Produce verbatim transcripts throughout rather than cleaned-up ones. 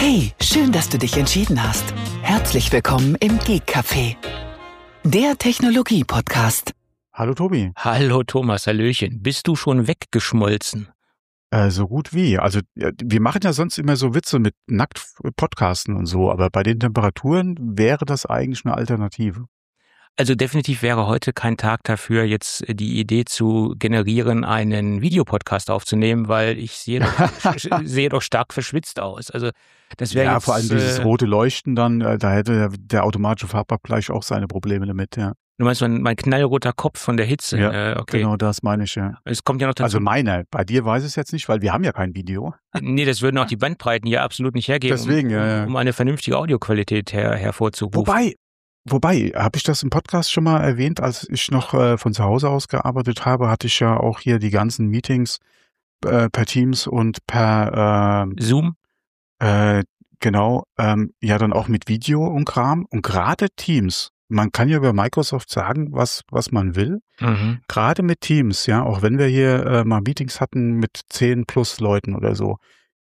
Hey, schön, dass du dich entschieden hast. Herzlich willkommen im Geek Café, der Technologie-Podcast. Hallo Tobi. Hallo Thomas, hallöchen. Bist du schon weggeschmolzen? Äh, so gut wie. Also ja, wir machen ja sonst immer so Witze mit Nackt-Podcasten und so, aber bei den Temperaturen wäre das eigentlich eine Alternative. Also definitiv wäre heute kein Tag dafür, jetzt die Idee zu generieren, einen Videopodcast aufzunehmen, weil ich sehe doch, sehe doch stark verschwitzt aus. Also das wäre ja, jetzt, vor allem dieses äh, rote Leuchten dann, äh, da hätte der, der automatische Farbabgleich auch seine Probleme damit, ja. Du meinst mein, mein knallroter Kopf von der Hitze? Ja, äh, okay. genau das meine ich, ja. Es kommt ja noch dazu. Also meiner, bei dir weiß ich es jetzt nicht, weil wir haben ja kein Video. Nee, das würden auch die Bandbreiten hier absolut nicht hergeben, Deswegen, um, ja, ja. um eine vernünftige Audioqualität her, hervorzurufen. Wobei, wobei, habe ich das im Podcast schon mal erwähnt, als ich noch äh, von zu Hause aus gearbeitet habe, hatte ich ja auch hier die ganzen Meetings äh, per Teams und per äh, Zoom? Äh, genau, ähm, ja dann auch mit Video und Kram. Und gerade Teams, man kann ja über Microsoft sagen, was was man will. Mhm. Gerade mit Teams, ja, auch wenn wir hier äh, mal Meetings hatten mit zehn plus Leuten oder so,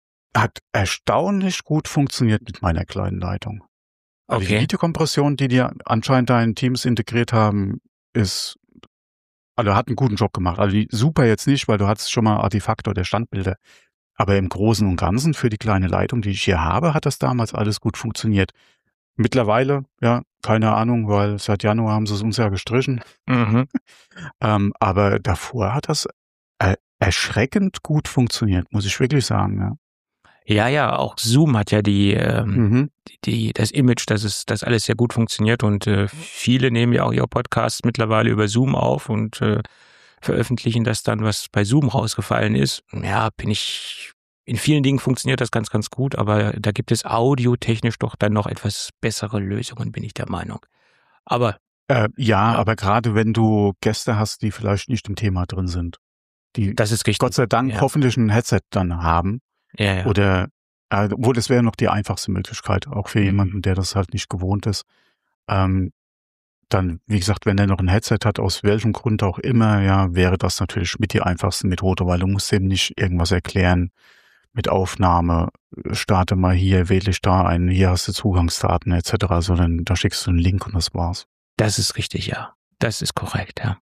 hat erstaunlich gut funktioniert mit meiner kleinen Leitung. Also die Okay. Videokompression, die die anscheinend da in Teams integriert haben, ist, also hat einen guten Job gemacht. Also die, super jetzt nicht, weil du hattest schon mal Artefakte oder Standbilder. Aber im Großen und Ganzen für die kleine Leitung, die ich hier habe, hat das damals alles gut funktioniert. Mittlerweile, ja, keine Ahnung, weil seit Januar haben sie es uns ja gestrichen. Mhm. Ähm, aber davor hat das äh, erschreckend gut funktioniert, muss ich wirklich sagen. Ja. Ja, ja, auch Zoom hat ja die, ähm, Mhm. die, die das Image, dass es, dass alles sehr gut funktioniert und äh, viele nehmen ja auch ihre Podcasts mittlerweile über Zoom auf und äh, veröffentlichen das dann, was bei Zoom rausgefallen ist. Ja, bin ich, in vielen Dingen funktioniert das ganz, ganz gut, aber da gibt es audiotechnisch doch dann noch etwas bessere Lösungen, bin ich der Meinung. Aber Äh, ja, Ja. aber gerade wenn du Gäste hast, die vielleicht nicht im Thema drin sind, die das ist richtig. Gott sei Dank Ja. hoffentlich ein Headset dann haben, Ja, ja. oder, äh, obwohl das wäre noch die einfachste Möglichkeit, auch für Mhm. jemanden, der das halt nicht gewohnt ist. Ähm, dann, wie gesagt, wenn er noch ein Headset hat, aus welchem Grund auch immer, ja, wäre das natürlich mit die einfachste Methode, weil du musst eben nicht irgendwas erklären mit Aufnahme, starte mal hier, wähle ich da ein, hier hast du Zugangsdaten et cetera, sondern da schickst du einen Link und das war's. Das ist richtig, ja. Das ist korrekt, ja.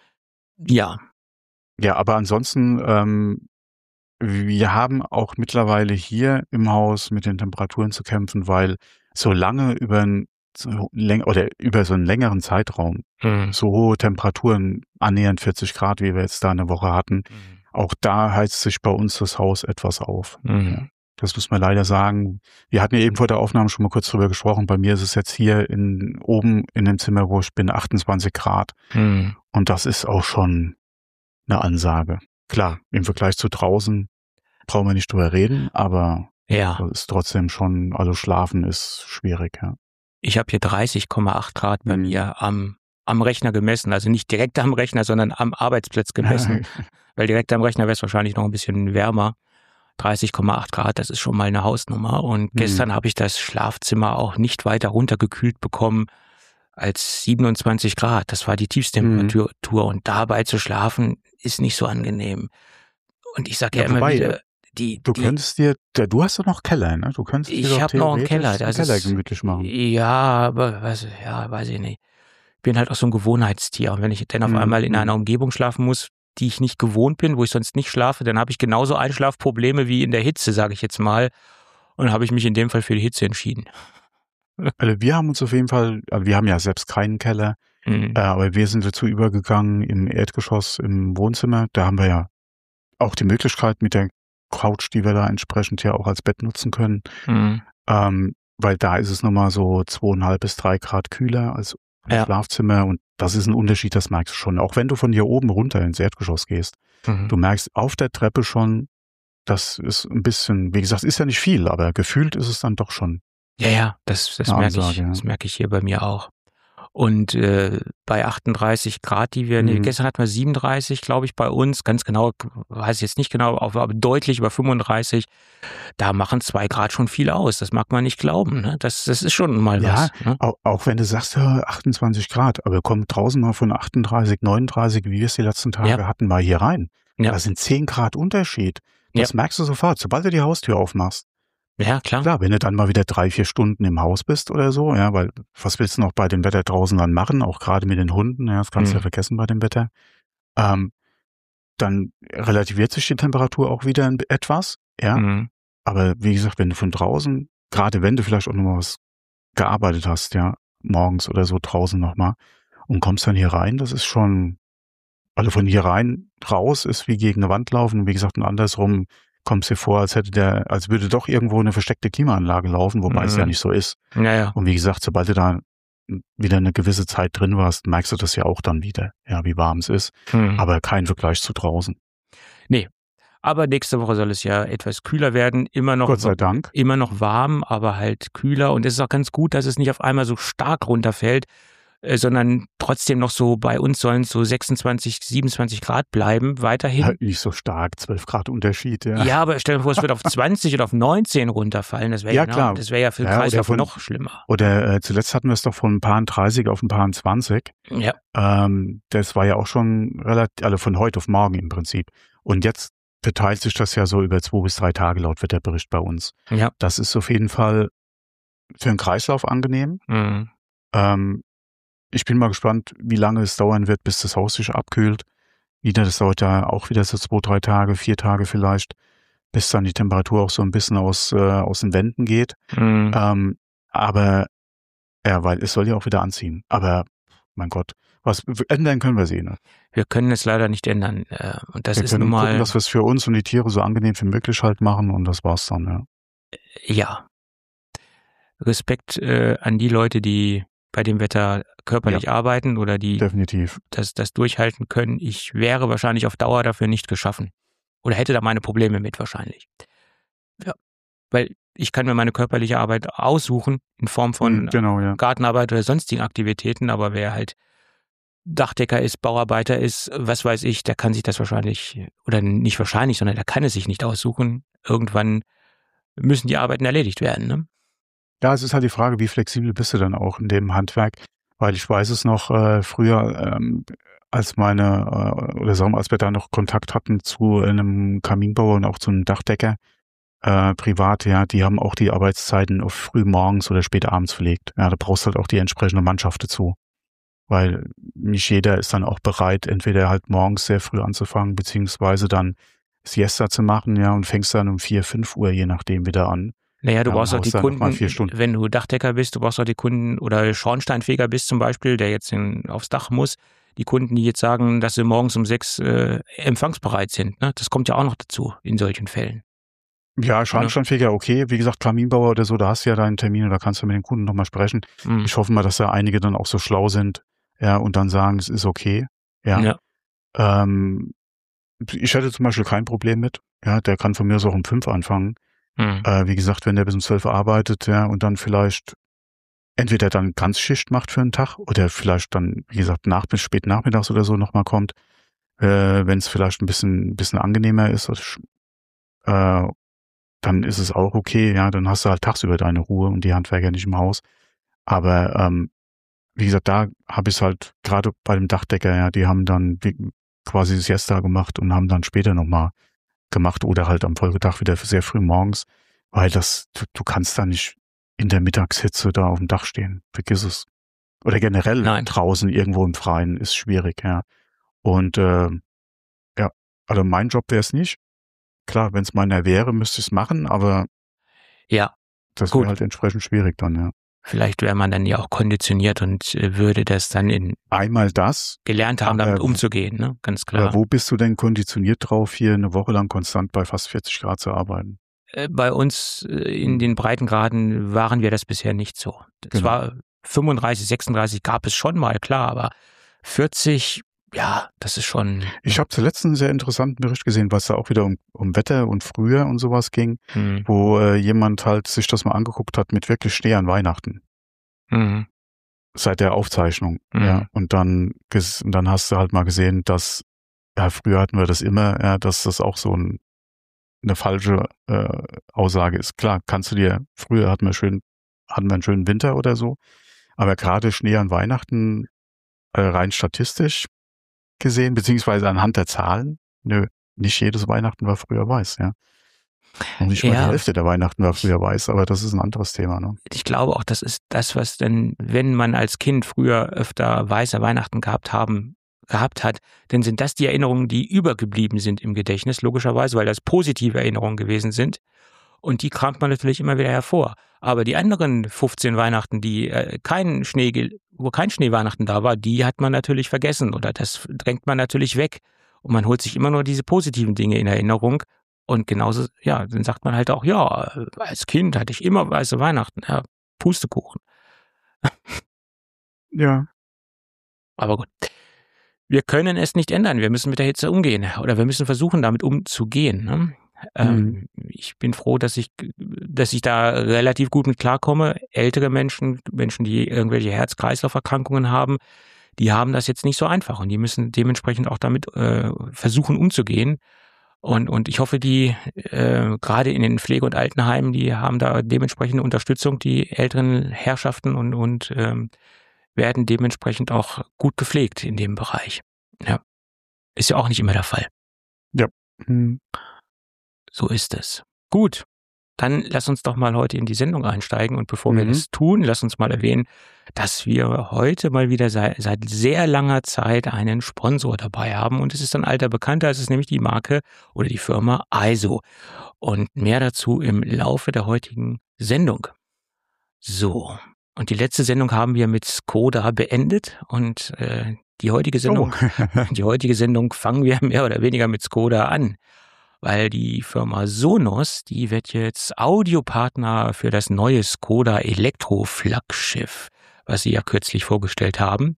Ja. Ja, aber ansonsten, ähm, wir haben auch mittlerweile hier im Haus mit den Temperaturen zu kämpfen, weil solange über ein, so läng- oder über so einen längeren Zeitraum Mhm. so hohe Temperaturen, annähernd vierzig Grad, wie wir jetzt da eine Woche hatten, auch da heizt sich bei uns das Haus etwas auf. Mhm. Das muss man leider sagen. Wir hatten ja eben vor der Aufnahme schon mal kurz drüber gesprochen. Bei mir ist es jetzt hier in, oben in dem Zimmer, wo ich bin, achtundzwanzig Grad. Mhm. Und das ist auch schon eine Ansage. Klar, im Vergleich zu draußen brauchen wir nicht drüber reden, aber Ja. das ist trotzdem schon, also schlafen ist schwierig, ja. Ich habe hier dreißig Komma acht Grad bei Mhm. mir am, am Rechner gemessen. Also nicht direkt am Rechner, sondern am Arbeitsplatz gemessen. Weil direkt am Rechner wäre es wahrscheinlich noch ein bisschen wärmer. dreißig Komma acht Grad, das ist schon mal eine Hausnummer. Und Mhm. gestern habe ich das Schlafzimmer auch nicht weiter runtergekühlt bekommen als siebenundzwanzig Grad. Das war die Tiefsttemperatur. Mhm. Und dabei zu schlafen ist nicht so angenehm. Und ich sage ja, Ja, immer wobei, wieder, die, Du die könntest dir, der- du hast doch noch Keller, ne? Du könntest dir ich doch habe noch einen theoretisch Keller. einen Das Keller ist, gemütlich machen. ja, aber weiß, ja, weiß ich nicht. Ich bin halt auch so ein Gewohnheitstier. Und wenn ich dann auf Mhm. einmal in Mhm. einer Umgebung schlafen muss, die ich nicht gewohnt bin, wo ich sonst nicht schlafe, dann habe ich genauso Einschlafprobleme wie in der Hitze, sage ich jetzt mal. Und habe ich mich in dem Fall für die Hitze entschieden. Also wir haben uns auf jeden Fall, also wir haben ja selbst keinen Keller, Mhm. äh, aber wir sind dazu übergegangen im Erdgeschoss im Wohnzimmer. Da haben wir ja auch die Möglichkeit mit der Couch, die wir da entsprechend ja auch als Bett nutzen können. Mhm. Ähm, weil da ist es nochmal so zweieinhalb bis drei Grad kühler als im Ja. Schlafzimmer, und das ist ein Unterschied, das merkst du schon. Auch wenn du von hier oben runter ins Erdgeschoss gehst. Mhm. Du merkst auf der Treppe schon, das ist ein bisschen, wie gesagt, ist ja nicht viel, aber gefühlt ist es dann doch schon. Ja, ja, das, das Eine merke ich, Ansage, ja. das merke ich hier bei mir auch. Und äh, bei achtunddreißig Grad, die wir, nee, Mhm. gestern hatten wir siebenunddreißig, glaube ich, bei uns, ganz genau, weiß ich jetzt nicht genau, aber deutlich über fünfunddreißig, da machen zwei Grad schon viel aus. Das mag man nicht glauben, ne? Das, das ist schon mal Ja, was. Ne? auch, auch wenn du sagst, ja, achtundzwanzig Grad, aber komm draußen mal von achtunddreißig, neununddreißig, wie wir es die letzten Tage Ja. hatten, mal hier rein. Ja. Das sind zehn Grad Unterschied. Das Ja. merkst du sofort, sobald du die Haustür aufmachst. Ja, klar. Klar, wenn du dann mal wieder drei, vier Stunden im Haus bist oder so, ja, weil was willst du noch bei dem Wetter draußen dann machen, auch gerade mit den Hunden, ja, das kannst du Mhm. ja vergessen bei dem Wetter. Ähm, dann relativiert sich die Temperatur auch wieder ein- etwas, ja. Mhm. Aber wie gesagt, wenn du von draußen, gerade wenn du vielleicht auch noch mal was gearbeitet hast, ja, morgens oder so draußen nochmal und kommst dann hier rein, das ist schon, also von hier rein raus ist wie gegen eine Wand laufen. Und wie gesagt, und andersrum kommst dir vor, als hätte der, als würde doch irgendwo eine versteckte Klimaanlage laufen, wobei es ja Mhm. nicht so ist. Ja, ja. Und wie gesagt, sobald du da wieder eine gewisse Zeit drin warst, merkst du das ja auch dann wieder, ja, wie warm es ist. Mhm. Aber kein Vergleich zu draußen. Nee. Aber nächste Woche soll es ja etwas kühler werden, immer noch Gott sei Dank. immer noch warm, aber halt kühler. Und es ist auch ganz gut, dass es nicht auf einmal so stark runterfällt, äh, sondern trotzdem noch so, bei uns sollen es so sechsundzwanzig, siebenundzwanzig Grad bleiben, weiterhin. Ja, nicht so stark, zwölf Grad Unterschied, ja. Ja, aber stell dir vor, es wird auf zwanzig oder auf neunzehn runterfallen. Das wäre Ja, ja, noch- klar. das wäre ja für den Ja, oder Kreislauf von- noch schlimmer. Oder äh, zuletzt hatten wir es doch von ein paar dreißig auf ein paar zwanzig. Ja. Ähm, das war ja auch schon relativ, also von heute auf morgen im Prinzip. Und jetzt verteilt sich das ja so über zwei bis drei Tage laut Wetterbericht bei uns. Ja. Das ist auf jeden Fall für den Kreislauf angenehm. Mhm. Ähm, ich bin mal gespannt, wie lange es dauern wird, bis das Haus sich abkühlt. Wieder, das dauert ja auch wieder so zwei, drei Tage, vier Tage vielleicht, bis dann die Temperatur auch so ein bisschen aus, äh, aus den Wänden geht. Mhm. Ähm, aber, ja, weil es soll ja auch wieder anziehen. Aber, mein Gott, was ändern können wir sehen. Ne? Wir können es leider nicht ändern. äh, Und das Wir ist können nun mal. gucken, dass wir es für uns und die Tiere so angenehm wie möglich halt machen und das war's dann, ja. Ja. Respekt äh, an die Leute, die bei dem Wetter körperlich arbeiten oder die Definitiv. das, das durchhalten können. Ich wäre wahrscheinlich auf Dauer dafür nicht geschaffen. Oder hätte da meine Probleme mit wahrscheinlich. Ja. Weil ich kann mir meine körperliche Arbeit aussuchen in Form von Mhm, genau, ja. Gartenarbeit oder sonstigen Aktivitäten, aber wer halt Dachdecker ist, Bauarbeiter ist, was weiß ich, der kann sich das wahrscheinlich, oder nicht wahrscheinlich, sondern der kann es sich nicht aussuchen. Irgendwann müssen die Arbeiten erledigt werden. Ne? Ja, es ist halt die Frage, wie flexibel bist du dann auch in dem Handwerk? Weil ich weiß es noch, äh, früher, ähm, als meine, äh, oder sagen wir, als wir da noch Kontakt hatten zu einem Kaminbauer und auch zu einem Dachdecker, äh, privat, ja, die haben auch die Arbeitszeiten auf früh morgens oder spät abends verlegt. Ja, da brauchst du halt auch die entsprechende Mannschaft dazu. Weil nicht jeder ist dann auch bereit, entweder halt morgens sehr früh anzufangen, beziehungsweise dann Siesta zu machen, ja, und fängst dann um vier, fünf Uhr, je nachdem, wieder an. Naja, du Ja, brauchst und auch die haust dann noch mal Kunden, vier Stunden. wenn du Dachdecker bist, du brauchst auch die Kunden oder Schornsteinfeger bist zum Beispiel, der jetzt in, aufs Dach muss, die Kunden, die jetzt sagen, dass sie morgens um sechs äh, empfangsbereit sind. Ne? Das kommt ja auch noch dazu in solchen Fällen. Ja, Schornsteinfeger, okay. Wie gesagt, Kaminbauer oder so, da hast du ja deinen Termin und da kannst du mit den Kunden nochmal sprechen. Mhm. Ich hoffe mal, dass da einige dann auch so schlau sind, ja, und dann sagen, es ist okay. Ja. Ja. Ähm, ich hätte zum Beispiel kein Problem mit. Ja, der kann von mir aus auch um fünf anfangen. Mhm. Äh, wie gesagt, wenn der bis um zwölf arbeitet, ja, und dann vielleicht entweder dann Ganzschicht macht für einen Tag oder vielleicht dann, wie gesagt, nach bis spät nachmittags oder so nochmal kommt, äh, wenn es vielleicht ein bisschen, bisschen angenehmer ist, also, äh, dann ist es auch okay, ja, dann hast du halt tagsüber deine Ruhe und die Handwerker nicht im Haus. Aber ähm, wie gesagt, da habe ich es halt gerade bei dem Dachdecker, ja, die haben dann wie, quasi Siesta gemacht und haben dann später nochmal gemacht oder halt am Folgetag wieder sehr früh morgens, weil das, du, du kannst da nicht in der Mittagshitze da auf dem Dach stehen. Vergiss es. Oder generell Nein. draußen irgendwo im Freien ist schwierig, ja. Und äh, ja, also mein Job wäre es nicht. Klar, wenn es meiner wäre, müsste ich es machen, aber Ja, das Gut. wäre halt entsprechend schwierig dann, ja. vielleicht wäre man dann ja auch konditioniert und äh, würde das dann in Einmal das, gelernt haben, Aber damit wo- umzugehen, ne? Ganz klar. aber wo bist du denn konditioniert drauf, hier eine Woche lang konstant bei fast vierzig Grad zu arbeiten? Äh, Bei uns äh, in Hm. den Breitengraden waren wir das bisher nicht so. Es Genau. war fünfunddreißig, sechsunddreißig gab es schon mal, klar, aber vierzig, ja, das ist schon. Ich habe zuletzt einen sehr interessanten Bericht gesehen, was da auch wieder um, um Wetter und Frühjahr und sowas ging, Hm. wo äh, jemand halt sich das mal angeguckt hat mit wirklich Schnee an Weihnachten. Mhm. Seit der Aufzeichnung. Mhm. Ja. Und dann, ges- und dann hast du halt mal gesehen, dass, ja, früher hatten wir das immer, ja, dass das auch so ein, eine falsche äh, Aussage ist. Klar, kannst du dir, früher hatten wir schön, hatten wir einen schönen Winter oder so, aber gerade Schnee an Weihnachten, äh, rein statistisch gesehen, beziehungsweise anhand der Zahlen, nö, nicht jedes Weihnachten war früher weiß, ja. Und nicht mal ja. die Hälfte der Weihnachten war früher weiß, aber das ist ein anderes Thema. Ne? Ich glaube auch, das ist das, was denn, wenn man als Kind früher öfter weiße Weihnachten gehabt haben, gehabt hat, dann sind das die Erinnerungen, die übergeblieben sind im Gedächtnis, logischerweise, weil das positive Erinnerungen gewesen sind. Und die kramt man natürlich immer wieder hervor. Aber die anderen fünfzehn Weihnachten, die äh, kein Schnee, wo kein Schneeweihnachten da war, die hat man natürlich vergessen oder das drängt man natürlich weg. Und man holt sich immer nur diese positiven Dinge in Erinnerung. Und genauso, ja, dann sagt man halt auch, ja, als Kind hatte ich immer weiße Weihnachten. Ja, Pustekuchen. Ja. Aber gut. Wir können es nicht ändern. Wir müssen mit der Hitze umgehen. Oder wir müssen versuchen, damit umzugehen. Ne? Ähm, mhm. Ich bin froh, dass ich, dass ich da relativ gut mit klarkomme. Ältere Menschen, Menschen, die irgendwelche Herz-Kreislauf-Erkrankungen haben, die haben das jetzt nicht so einfach und die müssen dementsprechend auch damit äh, versuchen umzugehen. Und, und ich hoffe, die äh, gerade in den Pflege- und Altenheimen, die haben da dementsprechende Unterstützung, die älteren Herrschaften und, und ähm, werden dementsprechend auch gut gepflegt in dem Bereich. Ja. Ist ja auch nicht immer der Fall. Ja. Mhm. So ist es. Gut, dann lass uns doch mal heute in die Sendung einsteigen und bevor Mhm. wir das tun, lass uns mal erwähnen, dass wir heute mal wieder seit, seit sehr langer Zeit einen Sponsor dabei haben und es ist ein alter Bekannter, es ist nämlich die Marke oder die Firma I S O und mehr dazu im Laufe der heutigen Sendung. So, und die letzte Sendung haben wir mit Skoda beendet und äh, die heutige Sendung, Oh. die heutige Sendung fangen wir mehr oder weniger mit Skoda an. Weil die Firma Sonos, die wird jetzt Audiopartner für das neue Skoda Elektro-Flaggschiff, was sie ja kürzlich vorgestellt haben.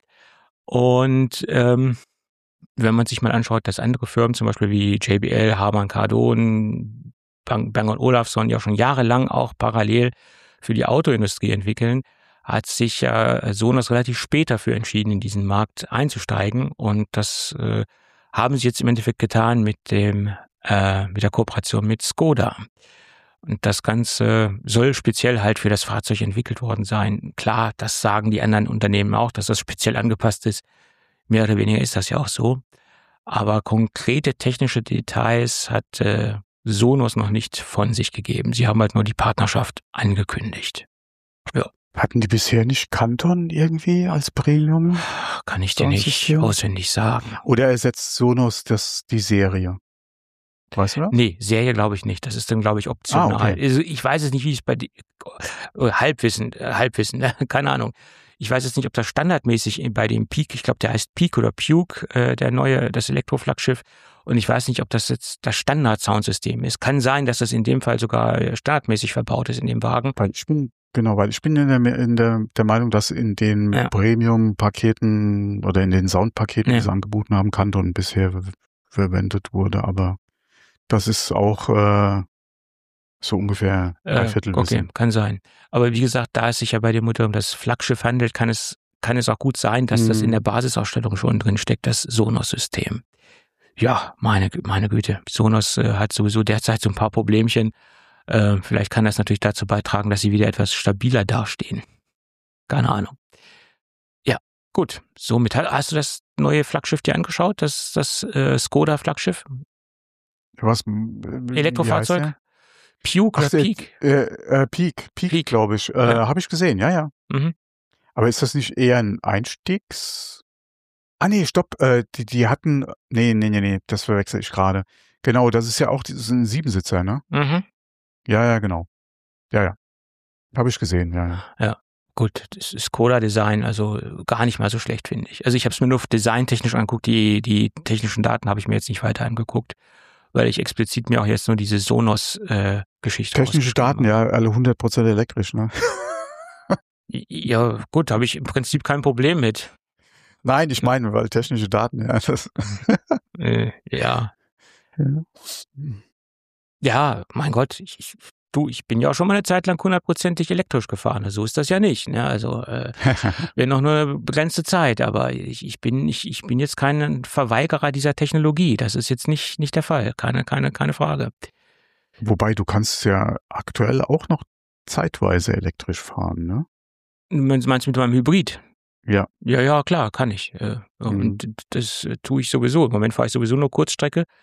Und ähm, wenn man sich mal anschaut, dass andere Firmen, zum Beispiel wie J B L, Harman Kardon, Bang, Bang und Olufsen, ja schon jahrelang auch parallel für die Autoindustrie entwickeln, hat sich ja Sonos relativ spät dafür entschieden, in diesen Markt einzusteigen. Und das äh, haben sie jetzt im Endeffekt getan mit dem mit der Kooperation mit Skoda. Und das Ganze soll speziell halt für das Fahrzeug entwickelt worden sein. Klar, das sagen die anderen Unternehmen auch, dass das speziell angepasst ist. Mehr oder weniger ist das ja auch so. Aber konkrete technische Details hat äh, Sonos noch nicht von sich gegeben. Sie haben halt nur die Partnerschaft angekündigt. Ja. Hatten die bisher nicht Kanton irgendwie als Premium? Kann ich dir nicht auswendig sagen. Oder ersetzt Sonos das die Serie? Weißt du das? Nee, Serie glaube ich nicht. Das ist dann, glaube ich, optional. Ah, okay. Also ich weiß es nicht, wie es bei die, Halbwissen, äh, Halbwissen, keine Ahnung. Ich weiß jetzt nicht, ob das standardmäßig bei dem Peak, ich glaube, der heißt Peak oder Puke, äh, der neue, das Elektro-Flaggschiff. Und ich weiß nicht, ob das jetzt das Standard-Soundsystem ist. Kann sein, dass das in dem Fall sogar standardmäßig verbaut ist in dem Wagen. Weil ich bin, genau, weil ich bin in der, in der, der Meinung, dass in den Ja. Premium-Paketen oder in den Soundpaketen, Ja. die sie angeboten haben, Kanton bisher ver- verwendet wurde, aber das ist auch äh, so ungefähr ein Äh, Viertel okay, Wissen. kann sein. Aber wie gesagt, da es sich ja bei dem Modell um das Flaggschiff handelt, kann es, kann es auch gut sein, dass das in der Basisausstellung schon drin steckt, das Sonos-System. Ja, meine, meine Güte. Sonos äh, hat sowieso derzeit so ein paar Problemchen. Äh, vielleicht kann das natürlich dazu beitragen, dass sie wieder etwas stabiler dastehen. Keine Ahnung. Ja, gut. Somit hast, hast du das neue Flaggschiff dir angeschaut, das, das äh, Skoda-Flaggschiff? Was? äh, wie Elektrofahrzeug? heißt Puke der? oder Ach, Peak? Äh, äh, Peak, Peak, Peak. glaube ich. Äh, Ja. Habe ich gesehen, ja, ja. Mhm. Aber ist das nicht eher ein Einstiegs... Ah, nee, stopp. Äh, die, die hatten... Nee, nee, nee, nee, das verwechsel ich gerade. Genau, das ist ja auch das ist ein Siebensitzer, ne? Mhm. Ja, ja, genau. Ja, ja. Habe ich gesehen, ja, ja. Ja, gut, das ist Skoda-Design, also gar nicht mal so schlecht, finde ich. Also ich habe es mir nur designtechnisch angeguckt, die, die technischen Daten habe ich mir jetzt nicht weiter angeguckt, weil ich explizit mir auch jetzt nur diese Sonos-Geschichte äh, Technische Daten, ja, alle hundert Prozent elektrisch, ne? Ja, gut, habe ich im Prinzip kein Problem mit. Nein, ich meine, weil technische Daten, ja, das... Äh, ja. ja. Ja, mein Gott, ich, ich, du, ich bin ja auch schon mal eine Zeit lang hundertprozentig elektrisch gefahren. So ist das ja nicht. Ne? Also äh, wäre noch nur eine begrenzte Zeit, aber ich, ich bin ich, ich bin jetzt kein Verweigerer dieser Technologie. Das ist jetzt nicht nicht der Fall. Keine keine keine Frage. Wobei du kannst ja aktuell auch noch zeitweise elektrisch fahren, ne? Meinst du mit meinem Hybrid? Ja. Ja, ja, klar, kann ich. Äh, Mhm. Und das äh, tue ich sowieso. Im Moment fahre ich sowieso nur Kurzstrecke.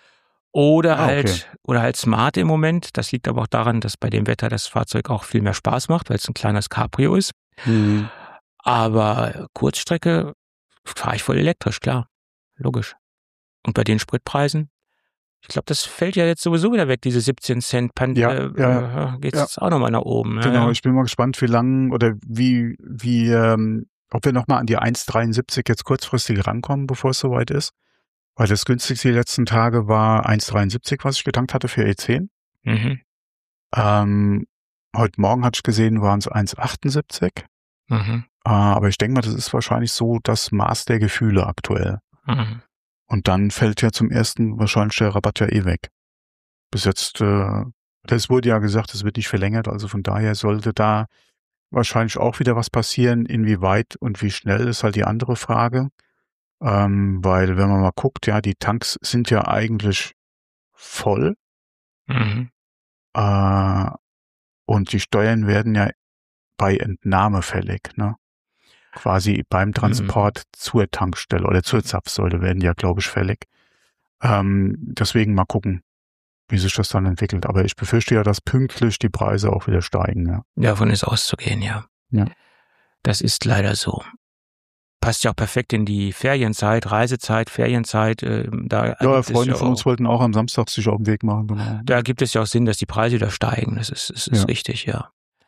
Oder Ah, okay. halt, oder halt Smart im Moment. Das liegt aber auch daran, dass bei dem Wetter das Fahrzeug auch viel mehr Spaß macht, weil es ein kleines Cabrio ist. Mhm. Aber Kurzstrecke fahre ich voll elektrisch, klar. Logisch. Und bei den Spritpreisen? Ich glaube, das fällt ja jetzt sowieso wieder weg, diese siebzehn Cent. Pan Ja, äh, ja, äh, geht's ja. jetzt auch nochmal nach oben. Ja, Genau, ja. ich bin mal gespannt, wie lang oder wie, wie, ähm, ob wir nochmal an die eins Komma dreiundsiebzig jetzt kurzfristig rankommen, bevor es soweit ist. Weil das günstigste die letzten Tage war eins Komma dreiundsiebzig, was ich getankt hatte für E zehn. Mhm. Ähm, heute Morgen hatte ich gesehen, waren es eins Komma achtundsiebzig. Mhm. Äh, aber ich denke mal, das ist wahrscheinlich so das Maß der Gefühle aktuell. Mhm. Und dann fällt ja zum ersten wahrscheinlich der Rabatt ja eh weg. Bis jetzt, äh, das wurde ja gesagt, es wird nicht verlängert, also von daher sollte da wahrscheinlich auch wieder was passieren. Inwieweit und wie schnell ist halt die andere Frage. Ähm, weil wenn man mal guckt, ja, die Tanks sind ja eigentlich voll. Mhm. Äh, und die Steuern werden ja bei Entnahme fällig, ne? Quasi beim Transport zur Tankstelle oder zur Zapfsäule werden die ja, glaube ich, fällig. Ähm, deswegen mal gucken, wie sich das dann entwickelt. Aber ich befürchte ja, dass pünktlich die Preise auch wieder steigen. Ja. Davon ist auszugehen, ja. Ja. Das ist leider so. Passt ja auch perfekt in die Ferienzeit, Reisezeit, Ferienzeit. Äh, da Ja, ergibt es Freunde ja von uns auch, wollten auch am Samstag sich auf den Weg machen, genau. da gibt es ja auch Sinn, dass die Preise wieder steigen. Das ist, das ist Ja. richtig, ja.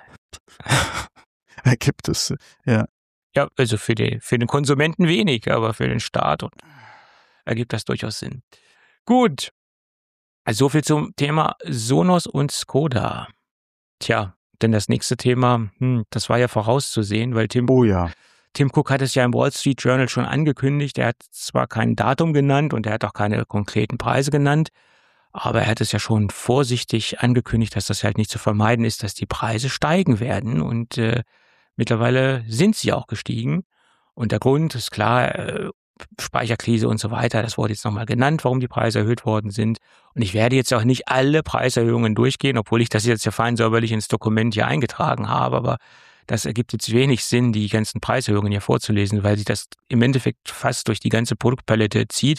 Gibt es, ja. Ja, also für den, für den Konsumenten wenig, aber für den Staat und ergibt das durchaus Sinn. Gut. Also so viel zum Thema Sonos und Skoda. Tja, denn das nächste Thema, hm, das war ja vorauszusehen, weil Tim, Oh ja. Tim Cook hat es ja im Wall Street Journal schon angekündigt. Er hat zwar kein Datum genannt und er hat auch keine konkreten Preise genannt, aber er hat es ja schon vorsichtig angekündigt, dass das halt nicht zu vermeiden ist, dass die Preise steigen werden. Und äh, mittlerweile sind sie auch gestiegen. Und der Grund ist klar, äh, Speicherkrise und so weiter. Das wurde jetzt nochmal genannt, warum die Preise erhöht worden sind. Und ich werde jetzt auch nicht alle Preiserhöhungen durchgehen, obwohl ich das jetzt ja fein säuberlich ins Dokument hier eingetragen habe. Aber das ergibt jetzt wenig Sinn, die ganzen Preiserhöhungen hier vorzulesen, weil sich das im Endeffekt fast durch die ganze Produktpalette zieht.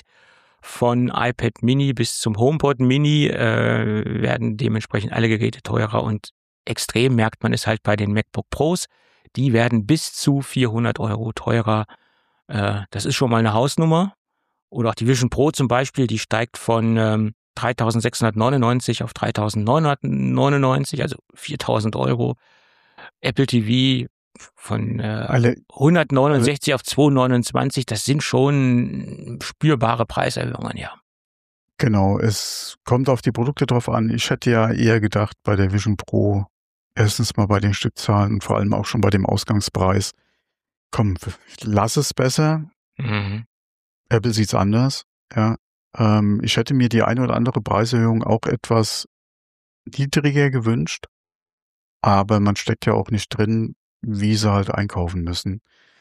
Von iPad Mini bis zum HomePod Mini äh, werden dementsprechend alle Geräte teurer und extrem merkt man es halt bei den MacBook Pros. Die werden bis zu vierhundert Euro teurer. Äh, das ist schon mal eine Hausnummer. Oder auch die Vision Pro zum Beispiel, die steigt von ähm, dreitausendsechshundertneunundneunzig auf dreitausendneunhundertneunundneunzig, also viertausend Euro. Apple T V von äh, Alle, hundertneunundsechzig alle, auf zweihundertneunundzwanzig, das sind schon spürbare Preiserhöhungen, ja. Genau, es kommt auf die Produkte drauf an. Ich hätte ja eher gedacht, bei der Vision Pro, erstens mal bei den Stückzahlen und vor allem auch schon bei dem Ausgangspreis, komm, lass es besser. Mhm. Apple sieht's anders, ja. Ähm, ich hätte mir die eine oder andere Preiserhöhung auch etwas niedriger gewünscht, aber man steckt ja auch nicht drin, wie sie halt einkaufen müssen.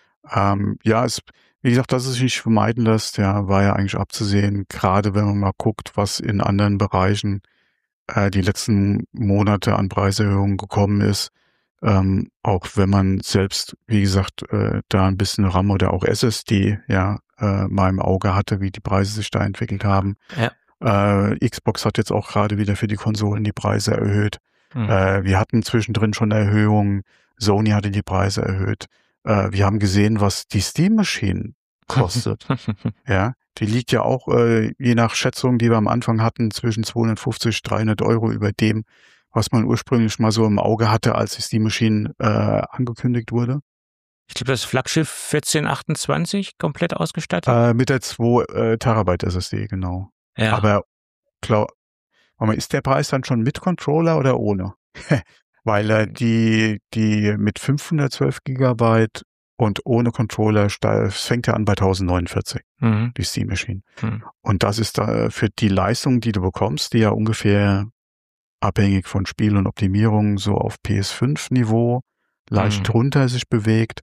Ähm, ja, es, wie gesagt, dass es sich nicht vermeiden lässt, ja, war ja eigentlich abzusehen, gerade wenn man mal guckt, was in anderen Bereichen äh, die letzten Monate an Preiserhöhungen gekommen ist. Ähm, auch wenn man selbst, wie gesagt, äh, da ein bisschen RAM oder auch S S D, ja, äh, mal im Auge hatte, wie die Preise sich da entwickelt haben. Ja. Äh, Xbox hat jetzt auch gerade wieder für die Konsolen die Preise erhöht. Mhm. Äh, wir hatten zwischendrin schon Erhöhungen. Sony hatte die Preise erhöht. Äh, wir haben gesehen, was die Steam Machine kostet. Ja, die liegt ja auch, äh, je nach Schätzung, die wir am Anfang hatten, zwischen zweihundertfünfzig, dreihundert Euro über dem, was man ursprünglich mal so im Auge hatte, als die Steam Machine äh, angekündigt wurde. Ich glaube, das Flaggschiff vierzehn achtundzwanzig komplett ausgestattet. Äh, mit der zwei äh, Terabyte S S D, genau. Ja. Aber klar, ist der Preis dann schon mit Controller oder ohne? Weil äh, die, die mit fünfhundertzwölf Gigabyte und ohne Controller, es fängt ja an bei tausendneunundvierzig, Mhm. die Steam Machine. Mhm. Und das ist da für die Leistung, die du bekommst, die ja ungefähr abhängig von Spiel und Optimierung so auf P S fünf Niveau leicht Mhm. drunter sich bewegt.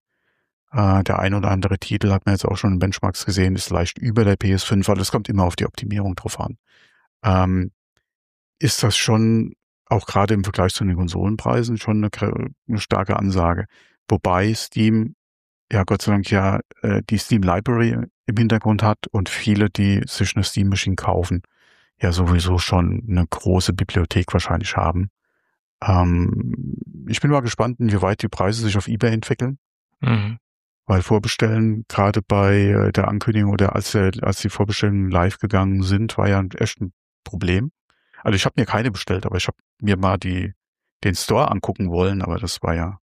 Äh, der ein oder andere Titel, hat man jetzt auch schon in Benchmarks gesehen, ist leicht über der P S fünf, weil es kommt immer auf die Optimierung drauf an. Ähm, ist das schon, auch gerade im Vergleich zu den Konsolenpreisen, schon eine, eine starke Ansage. Wobei Steam, ja Gott sei Dank ja äh, die Steam Library im Hintergrund hat und viele, die sich eine Steam Machine kaufen, ja sowieso schon eine große Bibliothek wahrscheinlich haben. Ähm, ich bin mal gespannt, inwieweit die Preise sich auf eBay entwickeln. Mhm. Weil Vorbestellen, gerade bei der Ankündigung oder als, der, als die Vorbestellungen live gegangen sind, war ja echt ein Problem. Also ich habe mir keine bestellt, aber ich habe mir mal die den Store angucken wollen, aber das war ja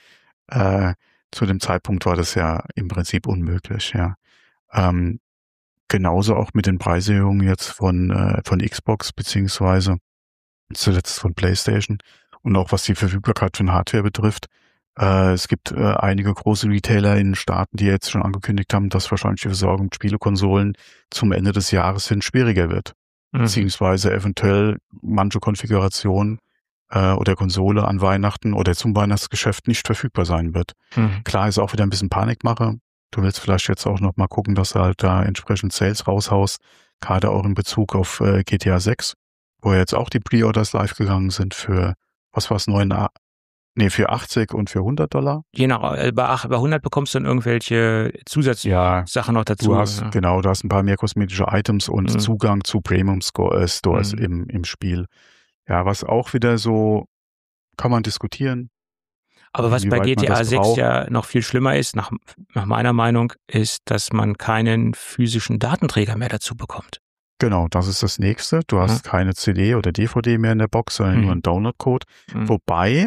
äh, zu dem Zeitpunkt war das ja im Prinzip unmöglich, ja. Ähm, genauso auch mit den Preiserhöhungen jetzt von äh, von Xbox beziehungsweise zuletzt von PlayStation und auch was die Verfügbarkeit von Hardware betrifft. Äh, es gibt äh, einige große Retailer in den Staaten, die jetzt schon angekündigt haben, dass wahrscheinlich die Versorgung mit Spielekonsolen zum Ende des Jahres hin schwieriger wird. Mhm. Beziehungsweise eventuell manche Konfigurationen äh, oder Konsole an Weihnachten oder zum Weihnachtsgeschäft nicht verfügbar sein wird. Mhm. Klar ist auch wieder ein bisschen Panikmache. Du willst vielleicht jetzt auch noch mal gucken, dass du halt da entsprechend Sales raushaust, gerade auch in Bezug auf äh, G T A sechs, wo jetzt auch die Pre-Orders live gegangen sind für, was war's, neun, nee, für achtzig und für hundert Dollar. Je nach, bei hundert bekommst du dann irgendwelche Zusatzsachen ja, noch dazu. Du hast, ja. Genau, du hast ein paar mehr kosmetische Items und mhm. Zugang zu Premium Stores mhm. im, im Spiel. Ja, was auch wieder so, kann man diskutieren. Aber was bei G T A sechs ja noch viel schlimmer ist, nach, nach meiner Meinung, ist, dass man keinen physischen Datenträger mehr dazu bekommt. Genau, das ist das Nächste. Du hast mhm. keine C D oder D V D mehr in der Box, sondern mhm. nur einen Download-Code. Mhm. Wobei,